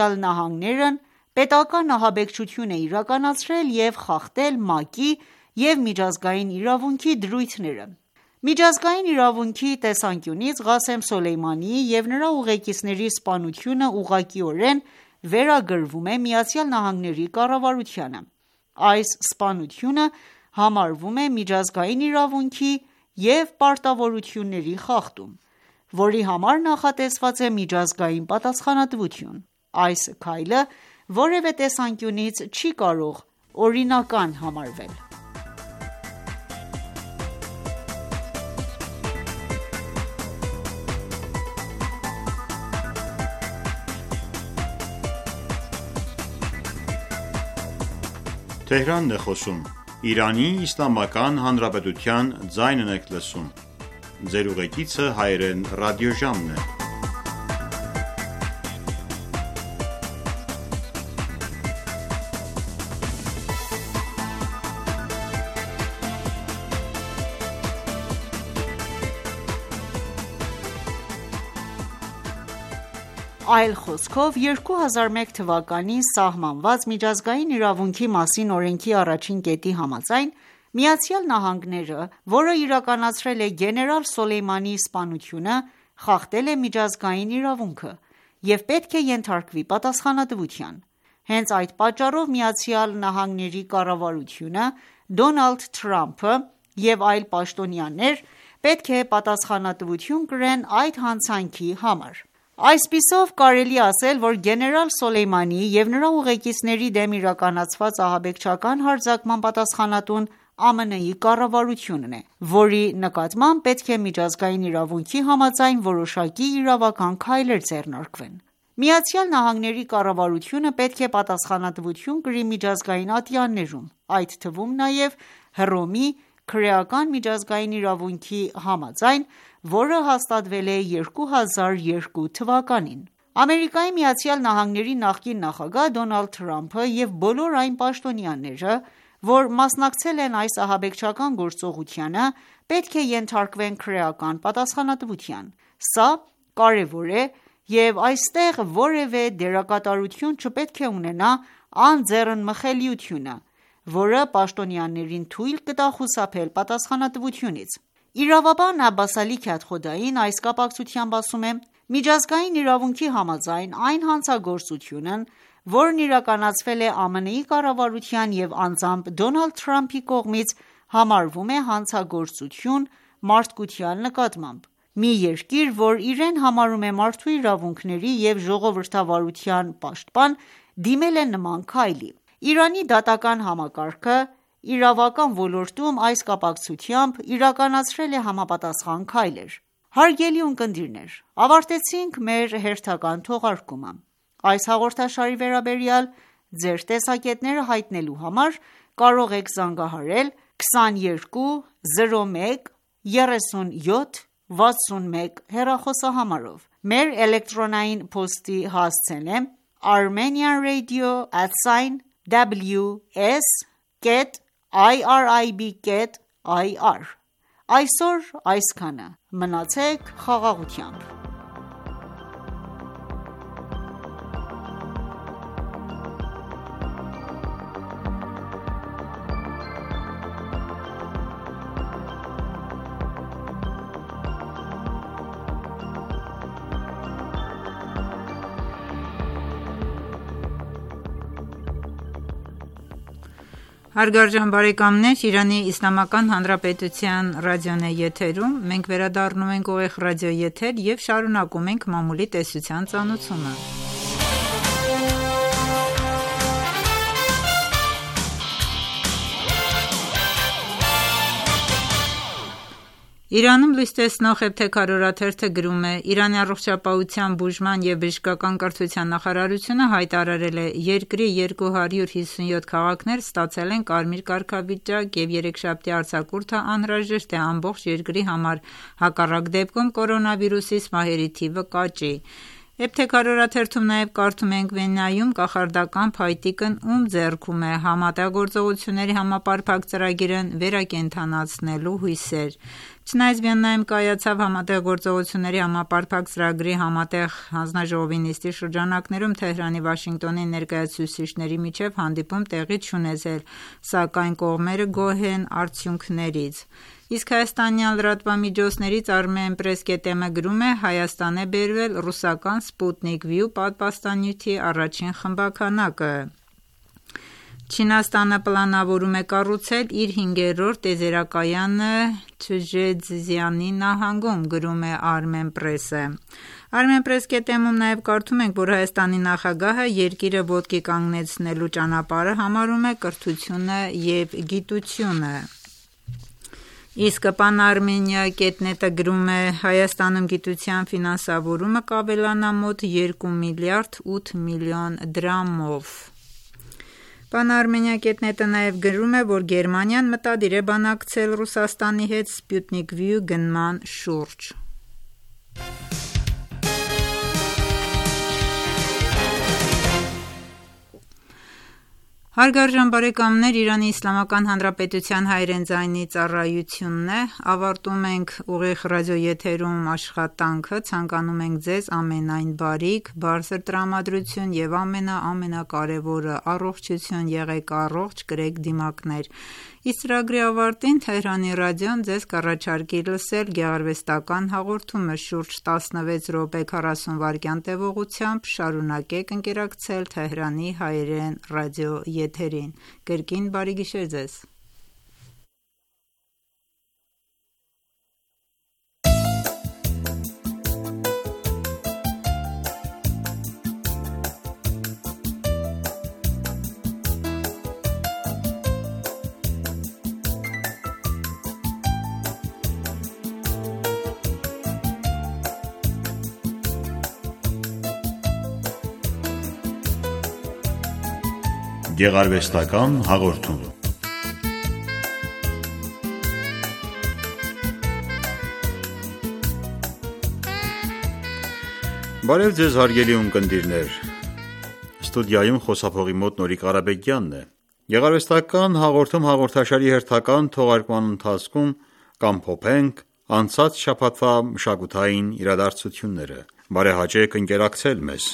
ԱՄՆ-ն պետական ահաբեկչություն է իրականացրել և խախտել ՄԱԿ-ի և միջազգային իրավունքի դրույթները: Միջազգային իրավունքի տեսանկյունից Ղասեմ Սոլեյմանիի և նրա ուղեկիցների սպանությունը ուղղակիորեն վերագրվում է ԱՄՆ-ի կառավարությանը: Այս սպանությունը համարվում է միջազգային իրավունքի և պարտավորությունների խախտում, որի համար նախատեսված է միջազգային պատասխանատվություն: Այս քայլը որևէ տեսանկյունից չի կարող օրինական համարվել: Այլ խոսքով, 2001 թվականին սահմանված Միջազգային իրավունքի մասին օրենքի առաջին կետի համաձայն, ԱՄՆ-ը, որը իրականացրել է գեներալ Սոլեյմանիի սպանությունը, խախտել է միջազգային իրավունքը և պետք է ենթարկվի պատասխանատվության: Հենց այդ պատճառով ԱՄՆ կառավարությունը, Դոնալդ Թրամփը և այլ պաշտոնյաներ պետք է պատասխանատվություն կրեն այդ հանցանքի համար։ Այսպիսով կարելի ասել, որ գեներալ Սոլեյմանիի և նրա ուղեկիցների դեմ իրականացված ահաբեկչական հարձակման պատասխանատուն ԱՄՆ-ի կառավարությունն է, որի նկատմամբ պետք է միջազգային իրավունքի համաձայն որոշակի իրավական քայլեր ձեռնարկվեն։ ԱՄՆ-ի կառավարությունը պետք է պատասխանատվություն կրի միջազգային ատյաններում, այդ թվում նաև Հռոմի քրեական միջազգային իրավունքի համաձայն, որը հաստատվել է 2002 թվականին։ ԱՄՆ-ի նախկին նախագահ Դոնալդ Թրամփը և բոլոր այն պաշտոնյաները, որ մասնակցել են այս ահաբեկչական գործողությանը, պետք է ենթարկվեն քրեական պատասխանատվության։ Սա կարևոր է և այստեղ որևէ դերակատարություն չպետք է ունենա անձեռնմխելիությունը, որը պաշտոնյաներին թույլ կտա խուսափել պատասխանատվությունից։ Իրավաբան Աբբաս Ալի Քաթխոդային այս կապակցությամբ ասում է. «Միջազգային իրավունքի համաձայն այն հանցագործությունն, որն իրականացվել է ԱՄՆ-ի կառավարության և անձամբ Դոնալդ Թրամփի կողմից, համարվում է հանցագործություն մարդկության նկատմամբ։ Մի երկիր, որ իրեն համարում է մարդու իրավունքների և ժողովրդավարության պաշտպան, դիմել է նման քայլի։ Իրանի դատական համակարգը իրավական ոլորտում այս կապակցությամբ իրականացրել է համապատասխան քայլեր։ Հարգելի ունկնդիրներ, ավարտեցինք մեր հերթական թողարկումը։ Այս հաղորդաշարի վերաբերյալ ձեր տեսակետները հայտնելու համար կարող եք զանգահարել 22 01 37 61 հեռախոսահամարով։ Մեր էլեկտրոնային փոստի հասցեն է armenianradio@ws.irib.ir։ Այսօր այսքանը։ Մնացեք խաղաղությամբ։ Հարգարժան բարեկամներ, Իրանի Իսլամական Հանրապետության ռադիոն է եթերում, մենք վերադառնում ենք ուղիղ ռադիո եթեր և շարունակում ենք մամուլի տեսության ծանոթությունը։ Իրանում լույս տեսնող Էբթեքար օրաթերթը գրում է. «Իրանի առողջապահության բուժման և բժշկական կրթության նախարարությունը հայտարարել է. երկրի 257 քաղաքներ ստացել են կարմիր կարգավիճակ և երեքշաբթի արձակուրդը անհրաժեշտ է ամբողջ երկրի համար, հակառակ դեպքում կորոնավիրուսի սպահերի թիվը կաճի»։ Էբթեքար օրաթերթում նաև կարդում ենք. «Վենայում կախարդական փայտիկն ում ձեռքում է, համատեղգործողությունների համապարփակ ծրագիրն վերակենդանացնելու հույսեր»։ Չնայած Վիեննայում կայացավ Համատեղգործողությունների համապարփակ ծրագրի համատեղ հանձնաժողովի նիստի շրջանակներում Թեհրանի, Վաշինգտոնի ներկայացուցիչների միջև հանդիպում տեղի չունեցել, սակայն կողմերը գոհ են արդյունքներից։ Իսկ հայաստանյան լրատվամիջոցներից Armenpress.am-ը գրում է. «Հայաստան է բերվել ռուսական Sputnik V պատվաստանյութի առաջին խմբաքանակը»։ Չինաստանը պլանավորում է կառուցել իր 5-րդ տիեզերակայանը Չժեձզյանի նահանգում, գրում է Armenpress-ը։ Armenpress.am-ում նաև կարդում ենք, որ Հայաստանի նախագահը երկիրը ոտքի կանգնեցնելու ճանապարհը համարում է կրթությունը և գիտությունը։ Իսկ Pan-Armenia.net-ը գրում է. «Հայաստանում գիտության ֆինանսավորումը կավելանա մոտ 2 միլիարդ 8 միլիոն դրամով»։ Pan-Armenia.net-ը նաև գրում է, որ Գերմանիան մտադիր է բանակցել Ռուսաստանի հետ Sputnik V գնման շուրջ։ Հարգարժան բարեկամներ, Իրանի Իսլամական Հանրապետության հայերեն ձայնի ծառայությունն է, ավարտում ենք ուղիղ ռադիոեթերում աշխատանքը, ցանկանում ենք ձեզ ամենայն բարիք, բարձր տրամադրություն և ամենակարևորը առողջություն, եղեք առողջ, կրեք դիմակներ։ Իսկ ծրագրի ավարտին Թեհրանի ռադիոն ձեզ կառաջարկի լսել գեղարվեստական հաղորդումը շուրջ 16 րոպե 40 վայրկյան տևողությամբ, շարունակեք ընկերակցել Թեհրանի հայերեն ռադիոեթերին։ Կրկին բարի գիշեր ձեզ։ Գեղարվեստական հաղորդում։ Բարև ձեզ հարգելի ունկնդիրներ, ստուդիայում խոսափողի մոտ Նորիկ Ղարաբեկյանն է։ Գեղարվեստական հաղորդում հաղորդաշարի հերթական թողարկման ընթացքում կամփոփենք անցած շաբաթվա մշակութային իրադարձությունները։ Բարեհաճեք ընկերակցել մեզ։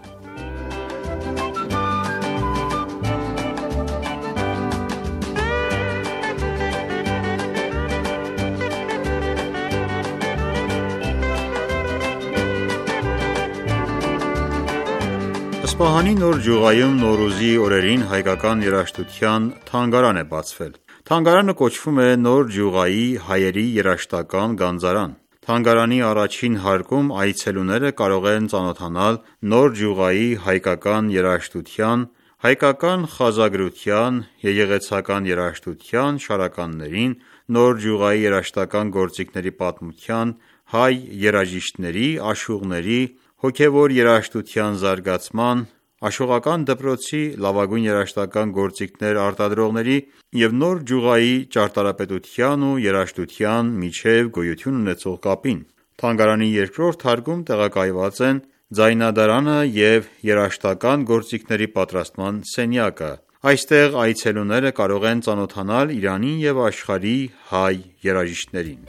Սպահանի Նոր Ջուղայում Նոռուզի օրերին հայկական երաժշտության թանգարան է բացվել։ Թանգարանը կոչվում է Նոր Ջուղայի հայերի երաժշտական գանձարան։ Թանգարանի առաջին հարկում այցելուները կարող են ծանոթանալ Նոր Ջուղայի հայկական երաժշտության, հայկական խազագրության, եկեղեցական երաժշտության շարականներին, Նոր Ջուղայի երաժշտական գործիքների պատմության, հայ երաժիշտների, աշուղների, հոգևոր երաժշտության զարգացման, աշուղական դպրոցի լավագույն երաժշտական գործիքներ արտադրողների և Նոր Ջուղայի ճարտարապետության ու երաժշտության միջև գոյություն ունեցող կապին։ Թանգարանի երկրորդ հարկում տեղակայված են ձայնադարանը և երաժշտական գործիքների պատրաստման սենյակը։ Այստեղ այցելուները կարող են ծանոթանալ Իրանի և աշխարհի հայ երաժիշտներին։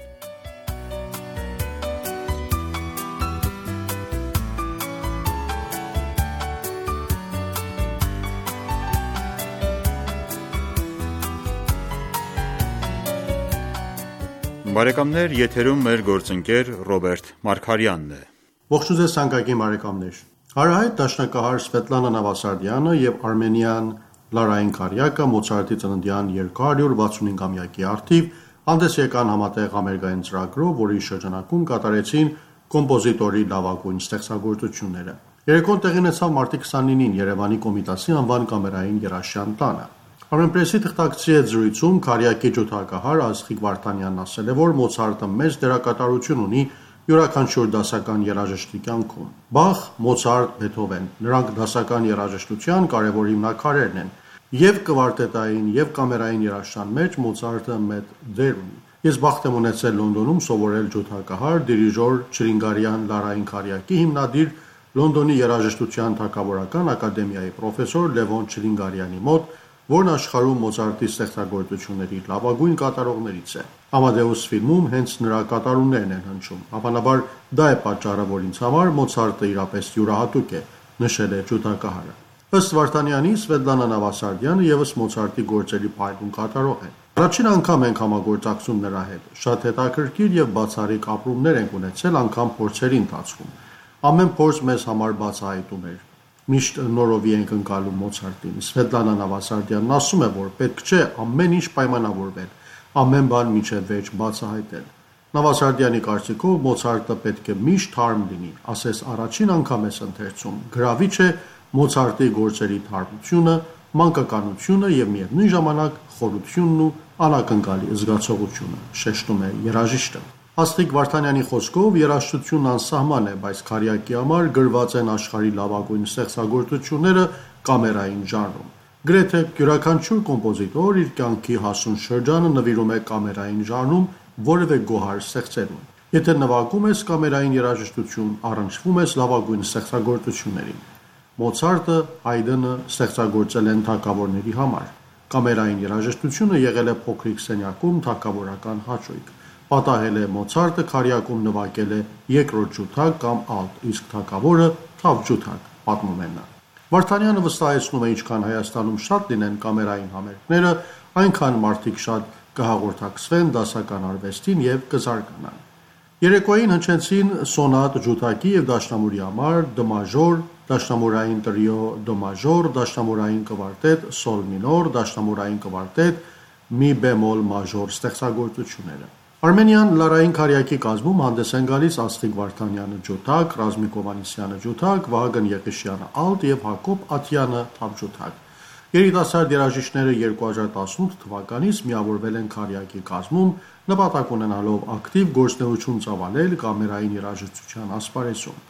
Բարեկամներ, եթերում մեր գործընկեր Ռոբերտ Մարգարյանն է։ Ողջույն ձեզ թանկագին բարեկամներ։ Հարահայտ դաշնակահար Սվետլանա Նավասարդյանը և արմենիան Լարային Կարյակը Մոցարտի ծննդյան 265-ամյակի առթիվ հանդես եկան համատեղ համերգային ծրագրով, որի շրջանակում կատարեցին կոմպոզիտորի լավագույն ստեղծագործությունները։ Երեկոն տեղի ունեցավ մարտի 29-ին Երևանի Կոմիտասի անվան կամերային երաժշտության տանը։ Armenpress-ի թղթակցի հետ զրույցում Կարյակի ջութակահար Աստղիկ Վարդանյանն ասել է, որ Մոցարտը մեծ դերակատարություն ունի յուրաքանչյուր դասական երաժշտի կյանքում։ Բախ, Մոցարտ, Բեթհովեն, նրանք դասական երաժշտության կարևոր հիմնաքարերն են։ Եվ կվարտետային, եւ կամերային երաժշտության մեջ Մոցարտը մեծ դեր ունի։ Ես բախտ եմ ունեցել Լոնդոնում սովորել ջութակահար դիրիժոր Չրինգարյան Լարային Կարյակի հիմնադիր Լոնդոնի երաժշտության թագավորական ակադեմիայի պրոֆեսոր Լևոն Չրինգարյանի մոտ, որն աշխարհում Մոցարտի ստեղծագործությունների լավագույն կատարողներից է։ Ամադեուս ֆիլմում հենց նրա կատարումներն են հնչում։ Հավանաբար դա է պատճառը, որ ինձ համար Մոցարտը իրապես յուրահատուկ է, նշել է ջութակահարը։ Ըստ Վարդանյանի, Սվետլանա Նավասարդյանը ևս Մոցարտի գործերի փայլուն կատարող է։ Առաջին անգամ ենք համագործակցում նրա հետ։ Շատ հետաքրքիր եւ բացառիկ ապրումներ ենք ունեցել անգամ փորձերի ընթացքում։ Ամեն փորձ մեզ համար բացահայտում էր։ Միշտ նորովի ենք ընկալում Մոցարտին։ Սվետլանա Նավասարդյանն ասում է, որ պետք չէ ամեն ինչ պայմանավորվել, ամեն բան մինչև վերջ բացահայտել։ Նավասարդյանի կարծիքով Մոցարտը պետք է միշտ թարմ լինի, ասես առաջին անգամ ես ընթերցում։ Գրավիչ է Մոցարտի գործերի թարմությունը, մանկականությունը եւ միևնույն ժամանակ խորությունն ու անակնկալի զգացողությունը, շեշտում է երաժիշտը։ Աստղիկ Վարդանյանի խոսքով երաժշտությունն անսահման է, բայց Կարյակի համար գրված են աշխարհի լավագույն ստեղծագործությունները կամերային ժանրում։ Գրեթե յուրաքանչյուր կոմպոզիտոր իր կյանքի հասուն շրջանը նվիրում է կամերային ժանրում որևէ գոհար ստեղծելուն։ Եթե նվագում ես կամերային երաժշտություն, առնչվում ես լավագույն ստեղծագործություններին։ Մոցարտը, Հայդենը ստեղծագործել են թագավորների համար։ Կամերային երաժշտությունը եղել է փոքրիկ սենյակում թագավորական հաճույք։ Պատահել է Մոցարտը Կարյակում նվագել է երկրորդ ջութակ կամ ալտ, իսկ թագավորը թավ ջութակ, պատմում է նա։ Վարդանյանը վստահեցնում է, ինչքան Հայաստանում շատ լինեն կամերային համերգները, այնքան մարդիկ շատ կհաղորդակցվեն դասական արվեստին եւ կզարգանան։ Երեկոյին հնչեցին սոնատ ջութակի եւ դաշնամուրի համար, դ մաժոր, դաշնամուրային տրիո դ մաժոր, դաշնամուրային կվարտետ սոլ մինոր, դաշնամուրային կվարտետ մի բեմոլ մաժոր ստեղծագործությունները։ Արմենիան Լարային Կարյակի կազմում հանդես են գալիս Աստղիկ Վարդանյանը ջութակ, Ռազմիկ Հովհաննիսյանը ջութակ, Վահագն Եղիշյանը ալտ եւ Հակոբ Աթյանը թավջութակ։ Երիտասարդ երաժիշտները 2018 թվականից միավորվել են Կարյակի կազմում, նպատակ ունենալով ակտիվ գործունեություն ծավալել կամերային երաժշտության ասպարեզում։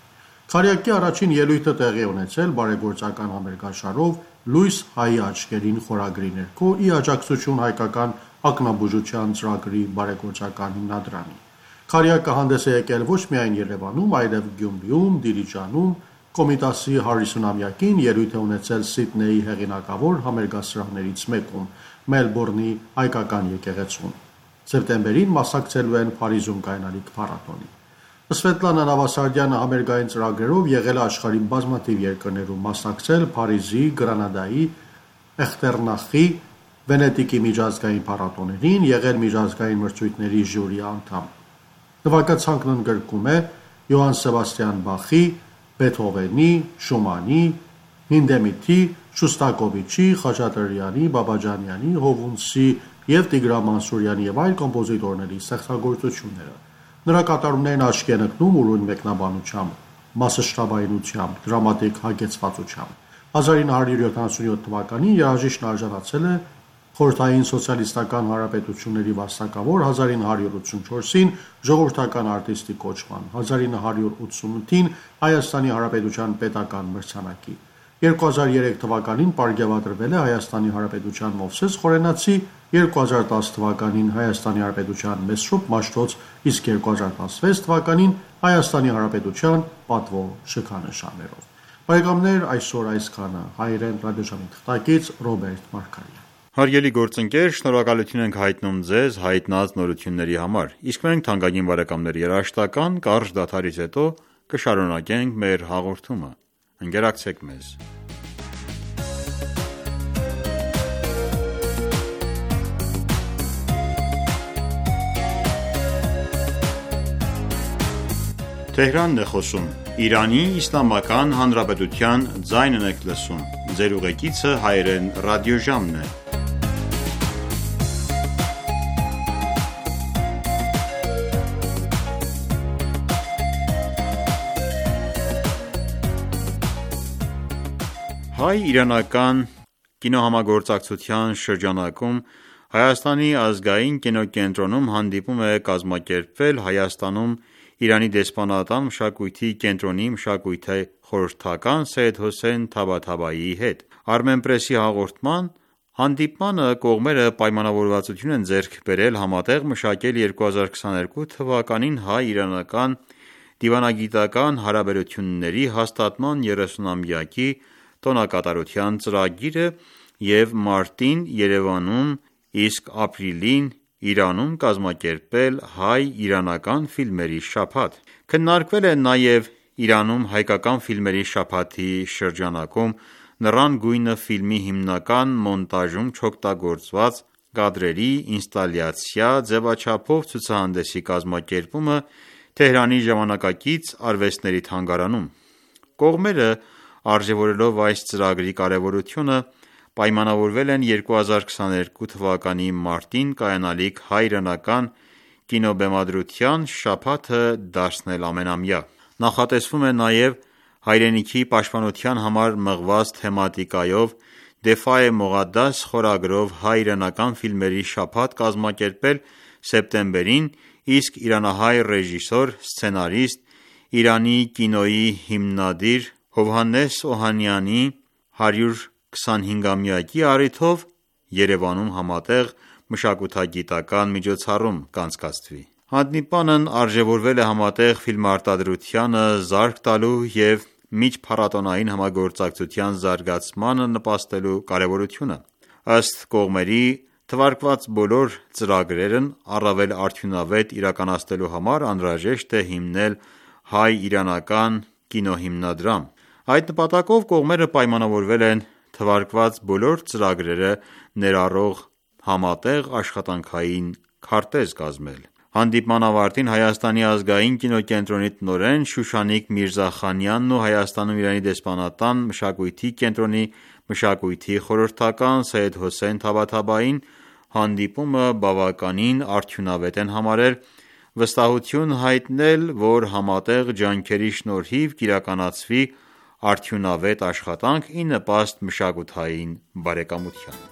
Քարյակի առաջին ելույթը տեղի ունեցել բարեգործական համերգաշարով «Լույս հայի աչքերին» խորագրի ներքո՝ ի աջակցություն հայկական ակնաբուժության ծրագրի բարեգործական հիմնադրամի։ Քարյակը հանդես է եկել ոչ միայն Երևանում, այլև Գյումրիում, Դիլիջանում, Կոմիտասի 150-ամյակին ելույթ է ունեցել Սիդնեյի հեղինակավոր համերգասրահներից մեկում՝ Մելբուրնի հայկական եկեղեցում։ Սեպտեմբերին մասնակցելու են Փարիզում կայանալիք փառատոնի։ Սվետլանա Նավասարդյանը համերգային ծրագրերով եղել է աշխարհի բազմաթիվ երկրներում, մասնակցել Փարիզի, Գրանադայի, Էխտերնախի, Վենետիկի միջազգային փառատոներին, եղել միջազգային մրցույթների ժյուրի անդամ։ Նվագացանկն ընդգրկում է Յոհան Սեբաստիան Բախի, Բեթհովենի, Շումանի, Հինդեմիթի, Շոստակովիչի, Խաչատրյանի, Բաբաջանյանի, Հովունցի և Տիգրան Մանսուրյանի և այլ կոմպոզիտորների ստեղծագործությունները։ Նրա կատարումներն աչքի են ընկնում ուրույն մեկնաբանությամբ, մասշտաբայնությամբ, դրամատիկ հագեցվածությամբ։ 1977 թվականին երաժիշտն արժանացել է Խորհրդային սոցիալիստական հանրապետությունների վաստակավոր, 1984-ին ժողովրդական արտիստի կոչման, 1988-ին Հայաստանի Հանրապետության պետական մրցանակի։ 2003 թվականին պարգևատրվել է Հայաստանի Հանրապետության Մովսես Խորենացի, 2010 թվականին Հայաստանի Հանրապետության Մեսրոպ Մաշտոց, իսկ 2016 թվականին Հայաստանի Հանրապետության պատվո շքանշաններով։ Բարեկամներ, այսօր այսքանը։ Հայերեն ռադիոժամի թղթակից Ռոբերտ Մարգարյան։ Հարգելի գործընկեր, շնորհակալություն ենք հայտնում ձեզ հայտնած նորությունների համար։ Իսկ մենք թանկագին բարեկամներ, երաժշտական կարճ դադարից հետո կշարունակենք մեր հաղորդումը։ Ընկերակցեք մեզ։ Թեհրանն է խոսում։ Իրանի Իսլամական Հանրապետության ձայնն եք լսում։ Ձեր ուղեկիցը հայերեն ռադիոժամն է։ Հայ-իրանական կինոհամագործակցության շրջանակում Հայաստանի ազգային կինոկենտրոնում հանդիպում է կազմակերպվել Հայաստանում Իրանի դեսպանատան մշակույթի կենտրոնի մշակույթի խորհրդական Սեյեդ Հոսեյն Թաբաթաբայիի հետ։ Armenpress-ի հաղորդման հանդիպմանը կողմերը պայմանավորվածություն են ձեռք բերել համատեղ մշակել 2022 թվականին հայ-իրանական դիվանագիտական հարաբերությունների հաստատման 30-ամյակի տոնակատարության ծրագիրը և մարտին Երևանում, իսկ ապրիլին Իրանում կազմակերպել հայ-իրանական ֆիլմերի շաբաթ։ Քննարկվել է նաև Իրանում հայկական ֆիլմերի շաբաթի շրջանակում «Նռան գույնը» ֆիլմի հիմնական մոնտաժում չօգտագործված կադրերի ինստալյացիա ձևաչափով ցուցահանդեսի կազմակերպումը Թեհրանի ժամանակակից արվեստների թանգարանում։ Կողմերը արժևորելով այս ծրագրի կարևորությունը պայմանավորվել են 2022 թվականի մարտին կայանալիք հայ-իրանական կինոբեմադրության շաբաթը դարձնել ամենամյա։ Նախատեսվում է նաև հայրենիքի պաշտպանության համար մղված թեմատիկայով «Դեֆայ Մողադաս» խորագրով հայ-իրանական ֆիլմերի շաբաթ կազմակերպել սեպտեմբերին, իսկ իրանահայ ռեժիսոր, սցենարիստ, Իրանի կինոյի հիմնադիր Հովհաննես Օհանյանի 125-ամյակի առիթով Երևանում համատեղ մշակութագիտական միջոցառում կանցկացվի։ Հանդիպանն արժևորվել է համատեղ ֆիլմարտադրությանը զարկ տալու և միջփառատոնային համագործակցության զարգացմանը նպաստելու կարևորությունը։ Ըստ կողմերի, թվարկված բոլոր ծրագրերն առավել արդյունավետ իրականացնելու համար անհրաժեշտ է հիմնել հայ-իրանական կինոհիմնադրամ։ Այդ նպատակով կողմերը պայմանավորվել են թվարկված բոլոր ծրագրերը ներառող համատեղ աշխատանքային քարտեզ կազմել։ Հանդիպման ավարտին Հայաստանի ազգային կինոկենտրոնի տնօրեն Շուշանիկ Միրզախանյանն ու Հայաստանում Իրանի դեսպանատան մշակույթի կենտրոնի մշակույթի խորհրդական Սեյեդ Հոսեյն Թաբաթաբային հանդիպումը բավականին արդյունավետ են համարել, վստահություն հայտնել, որ համատեղ ջանքերի շնորհիվ կիրականացվի արդյունավետ աշխատանք ի նպաստ մշակութային բարեկամության։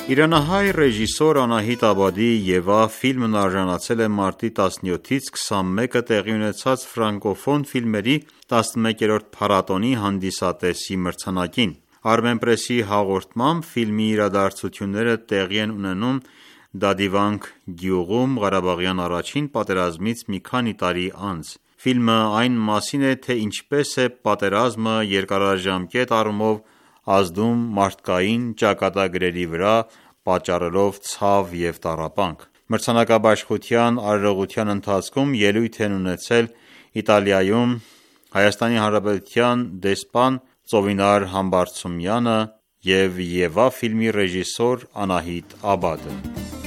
Իրանահայ ռեժիսոր Անահիտ Աբադի «Եվա» ֆիլմն արժանացել է մարտի 17-ից 21-ը տեղի ունեցած ֆրանկոֆոն ֆիլմերի 11-րդ փառատոնի հանդիսատեսի մրցանակին։ Armenpress-ի հաղորդմամբ ֆիլմի իրադարձությունները տեղի են ունենում Դադիվանք գյուղում Ղարաբաղյան առաջին պատերազմից մի քանի տարի անց։ Ֆիլմը այն մասին է, թե ինչպես է պատերազմը երկարաժամկետ առումով ազդում մարդկային ճակատագրերի վրա, պատճառելով ցավ և տառապանք։ Մրցանակաբաշխության արարողության ընթացքում ելույթ են ունեցել Իտալիայում ՀՀ դեսպան Ծովինար Համբարձումյանը և «Եվա» ֆիլմի ռեժիսոր Անահիտ Աբադը։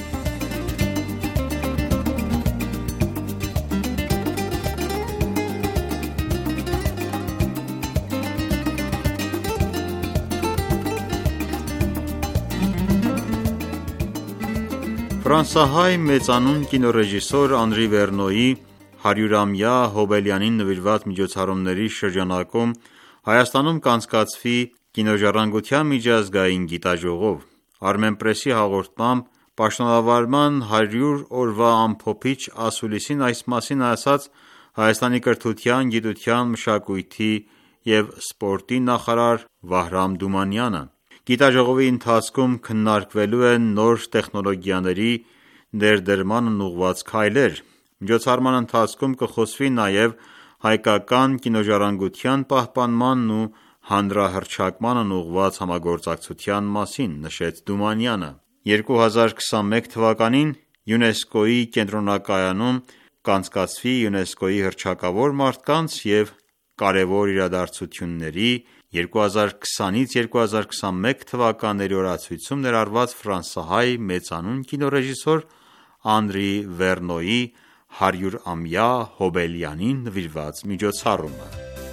Ֆրանսահայ մեծանուն կինոռեժիսոր Անրի Վերնոյի 100-ամյա հոբելյանին նվիրված միջոցառումների շրջանակում Հայաստանում կանցկացվի կինոժառանգության միջազգային գիտաժողով։ Armenpress-ի հաղորդմամբ պաշտոնավարման 100 օրվա ամփոփիչ ասուլիսին այս մասին ասաց Հայաստանի կրթության, գիտության, մշակույթի և սպորտի նախարար Վահրամ Դումանյանը։ Գիտաժողովի ընթացքում քննարկվելու են նոր տեխնոլոգիաների ներդրմանն ուղղված քայլեր։ Միջոցառման ընթացքում կխոսվի նաև հայկական կինոժառանգության պահպանմանն ու հանրահռչակմանն ուղղված համագործակցության մասին, նշեց Դումանյանը։ 2021 թվականին ՅՈՒՆԵՍԿՕ-ի կենտրոնակայանում կանցկացվի ՅՈՒՆԵՍԿՕ-ի հռչակավոր մարդկանց և կարևոր իրադարձությունների 2020-ից 2021 թվականների օրացույցում ներառված ֆրանսահայ մեծանուն կինոռեժիսոր Անրի Վերնոյի 100-ամյա հոբելյանին նվիրված միջոցառումը։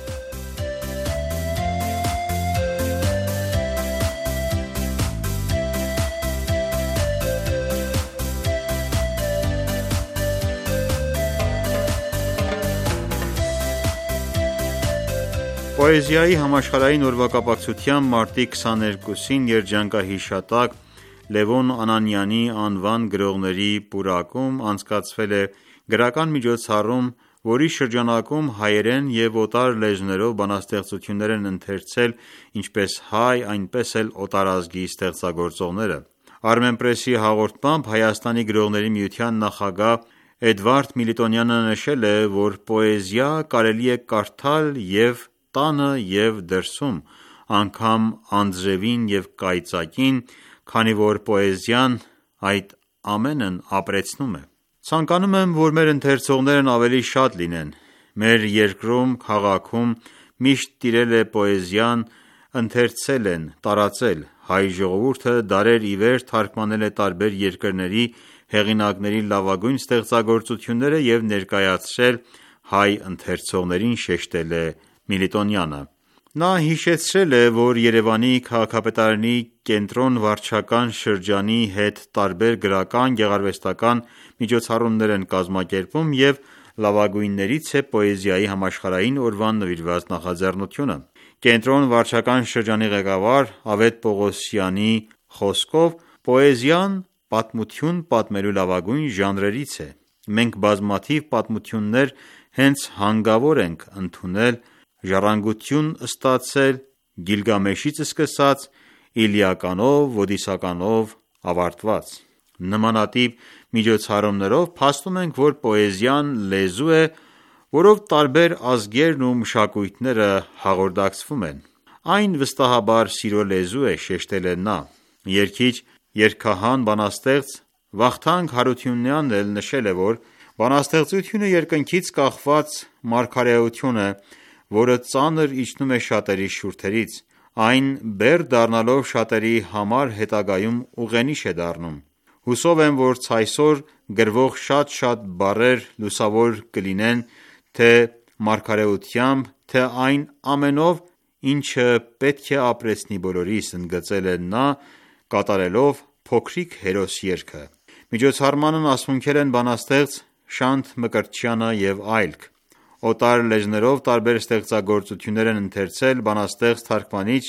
Պոեզիայի համաշխարհային օրվա կապակցությամբ մարտի 22-ին երջանկահիշատակ Լևոն Անանյանի անվան գրողների պուրակում անցկացվել է գրական միջոցառում, որի շրջանակում հայերեն և օտար լեզուներով բանաստեղծություններ են ընթերցել ինչպես հայ, այնպես էլ օտարազգի ստեղծագործողները։ Armenpress-ի հաղորդմամբ Հայաստանի գրողների միության նախագահ Էդվարդ Միլիտոնյանը նշել է, որ պոեզիա կարելի է կարդալ և տանը և դրսում, անգամ անձրևին և կայծակին, քանի որ պոեզիան այդ ամենն ապրեցնում է։ Ցանկանում եմ, որ մեր ընթերցողներն ավելի շատ լինեն։ Մեր երկրում, քաղաքում միշտ տիրել է պոեզիան, ընթերցել են, տարածել։ Հայ ժողովուրդը դարեր ի վեր թարգմանել է տարբեր երկրների հեղինակների լավագույն ստեղծագործությունները և ներկայացրել հայ ընթերցողներին, շեշտել է Միլիտոնյանը։ Նա հիշեցրել է, որ Երևանի քաղաքապետարանի Կենտրոն վարչական շրջանի հետ տարբեր գրական, գեղարվեստական միջոցառումներ են կազմակերպում և լավագույններից է պոեզիայի համաշխարհային օրվան նվիրված նախաձեռնությունը։ Կենտրոն վարչական շրջանի ղեկավար Ավետ Պողոսյանի խոսքով պոեզիան պատմություն պատմելու լավագույն ժանրերից է։ Մենք բազմաթիվ պատմություններ հենց հանգավոր ենք ընդունել, ժառանգություն ստացել Գիլգամեշից սկսած Իլիականով, Ոդիսականով ավարտված։ Նմանատիպ միջոցառումներով փաստում ենք, որ պոեզիան լեզու է, որով տարբեր ազգերն ու մշակույթները հաղորդակցվում են։ Այն վստահաբար սիրո լեզու է, շեշտել է նա։ Երգիչ, երգահան, բանաստեղծ Վախթանգ Հարությունյանն էլ նշել է, որ բանաստեղծությունը երկնքից կախված մարգարեություն է, որը ծանր իջնում է շատերի շուրթերից։ Այն բեռ դառնալով շատերի համար հետագայում ուղենիշ է դառնում։ Հուսով եմ, որ ցայսօր գրվող շատ բառեր լուսավոր կլինեն թե մարգարեությամբ, թե այն ամենով, ինչը պետք է ապրեցնի բոլորիս, ընդգծել է նա, կատարելով փոքրիկ հերոս երգը։ Միջոցառմանն ասմունքել են բանաստեղծ Շանթ Մկրտչյանը և այլք։ Օտար լեզուներով տարբեր ստեղծագործություններ են ընթերցել բանաստեղծ թարգմանիչ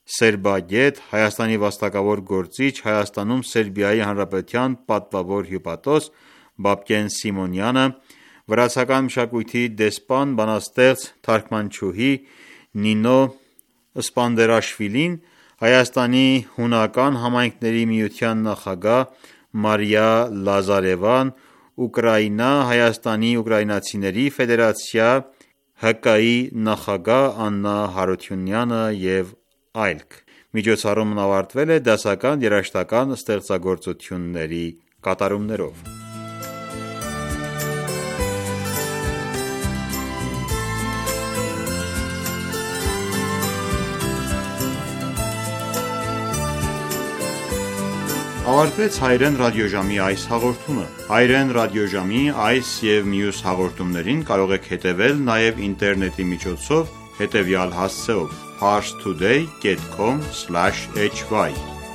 սերբագետ, Հայաստանի վաստակավոր գործիչ, Հայաստանում Սերբիայի Հանրապետության պատվավոր հյուպատոս Բաբկեն Սիմոնյանը, վրացական մշակույթի դեսպան, բանաստեղծ, թարգմանչուհի Նինո Սպանդերաշվիլին, Հայաստանի հունական համայնքների միության նախագահ Մարիա Լազարևան, Ուկրաինա Հայաստանի ուկրաինացիների ֆեդերացիա ՀԿ-ի նախագահ Աննա Հարությունյանը և այլք։ Միջոցառումն ավարտվել է դասական երաժշտական ստեղծագործությունների կատարումներով։ Ավարտվեց Հայրեն ռադիոժամի այս հաղորդումը։ Հայրեն ռադիոժամի այս և մյուս հաղորդումներին կարող եք հետևել նաև ինտերնետի միջոցով հետևյալ հասցեով՝ parstoday.com/hy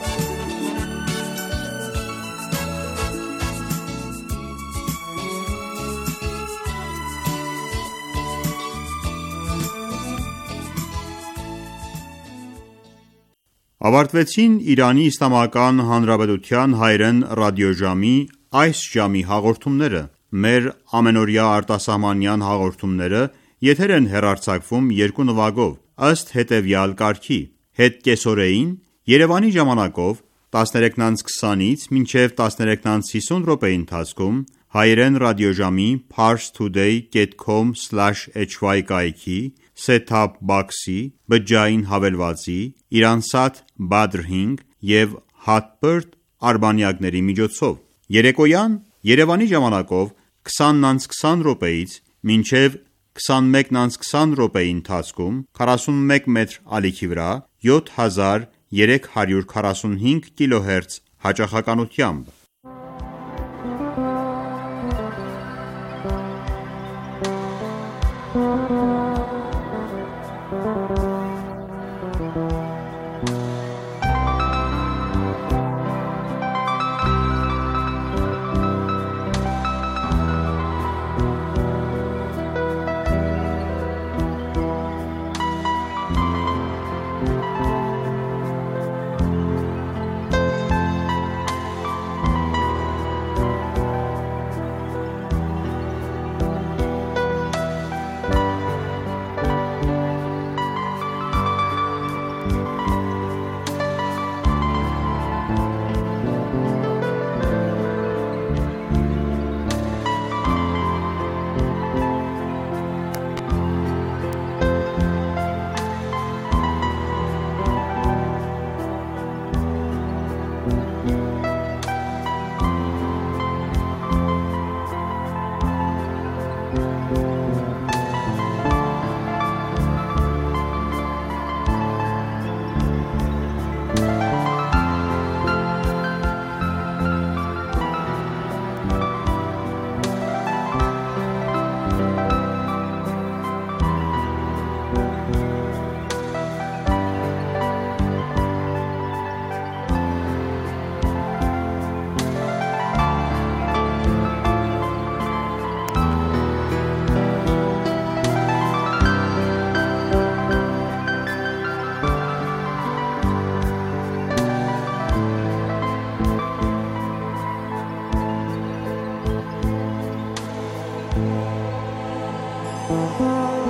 Ավարտվեցին Իրանի Իսլամական Հանրապետության հայրեն ռադիոժամի այս ժամի հաղորդումները։ Մեր ամենօրյա արտասահմանյան հաղորդումները եթեր են հեռարձակվում երկու նվագով, ըստ հետևյալ կարգի. հետ կեսօրեին Երևանի ժամանակով 13:20-ից մինչև 13:50 րոպեի ընթացքում հայրեն ռադիոժամի parstoday.com/hy կայքի set-top box-ի, բջջային հավելվածի, Iransat Badr 5 և Hotbird արբանյակների միջոցով։ Երեկոյան Երևանի ժամանակով 20:20 րոպեից մինչև 21:20 րոպեի ընթացքում 41 մետր ալիքի վրա 7345 կիլոհերց հաճախականությամբ։ Thank you.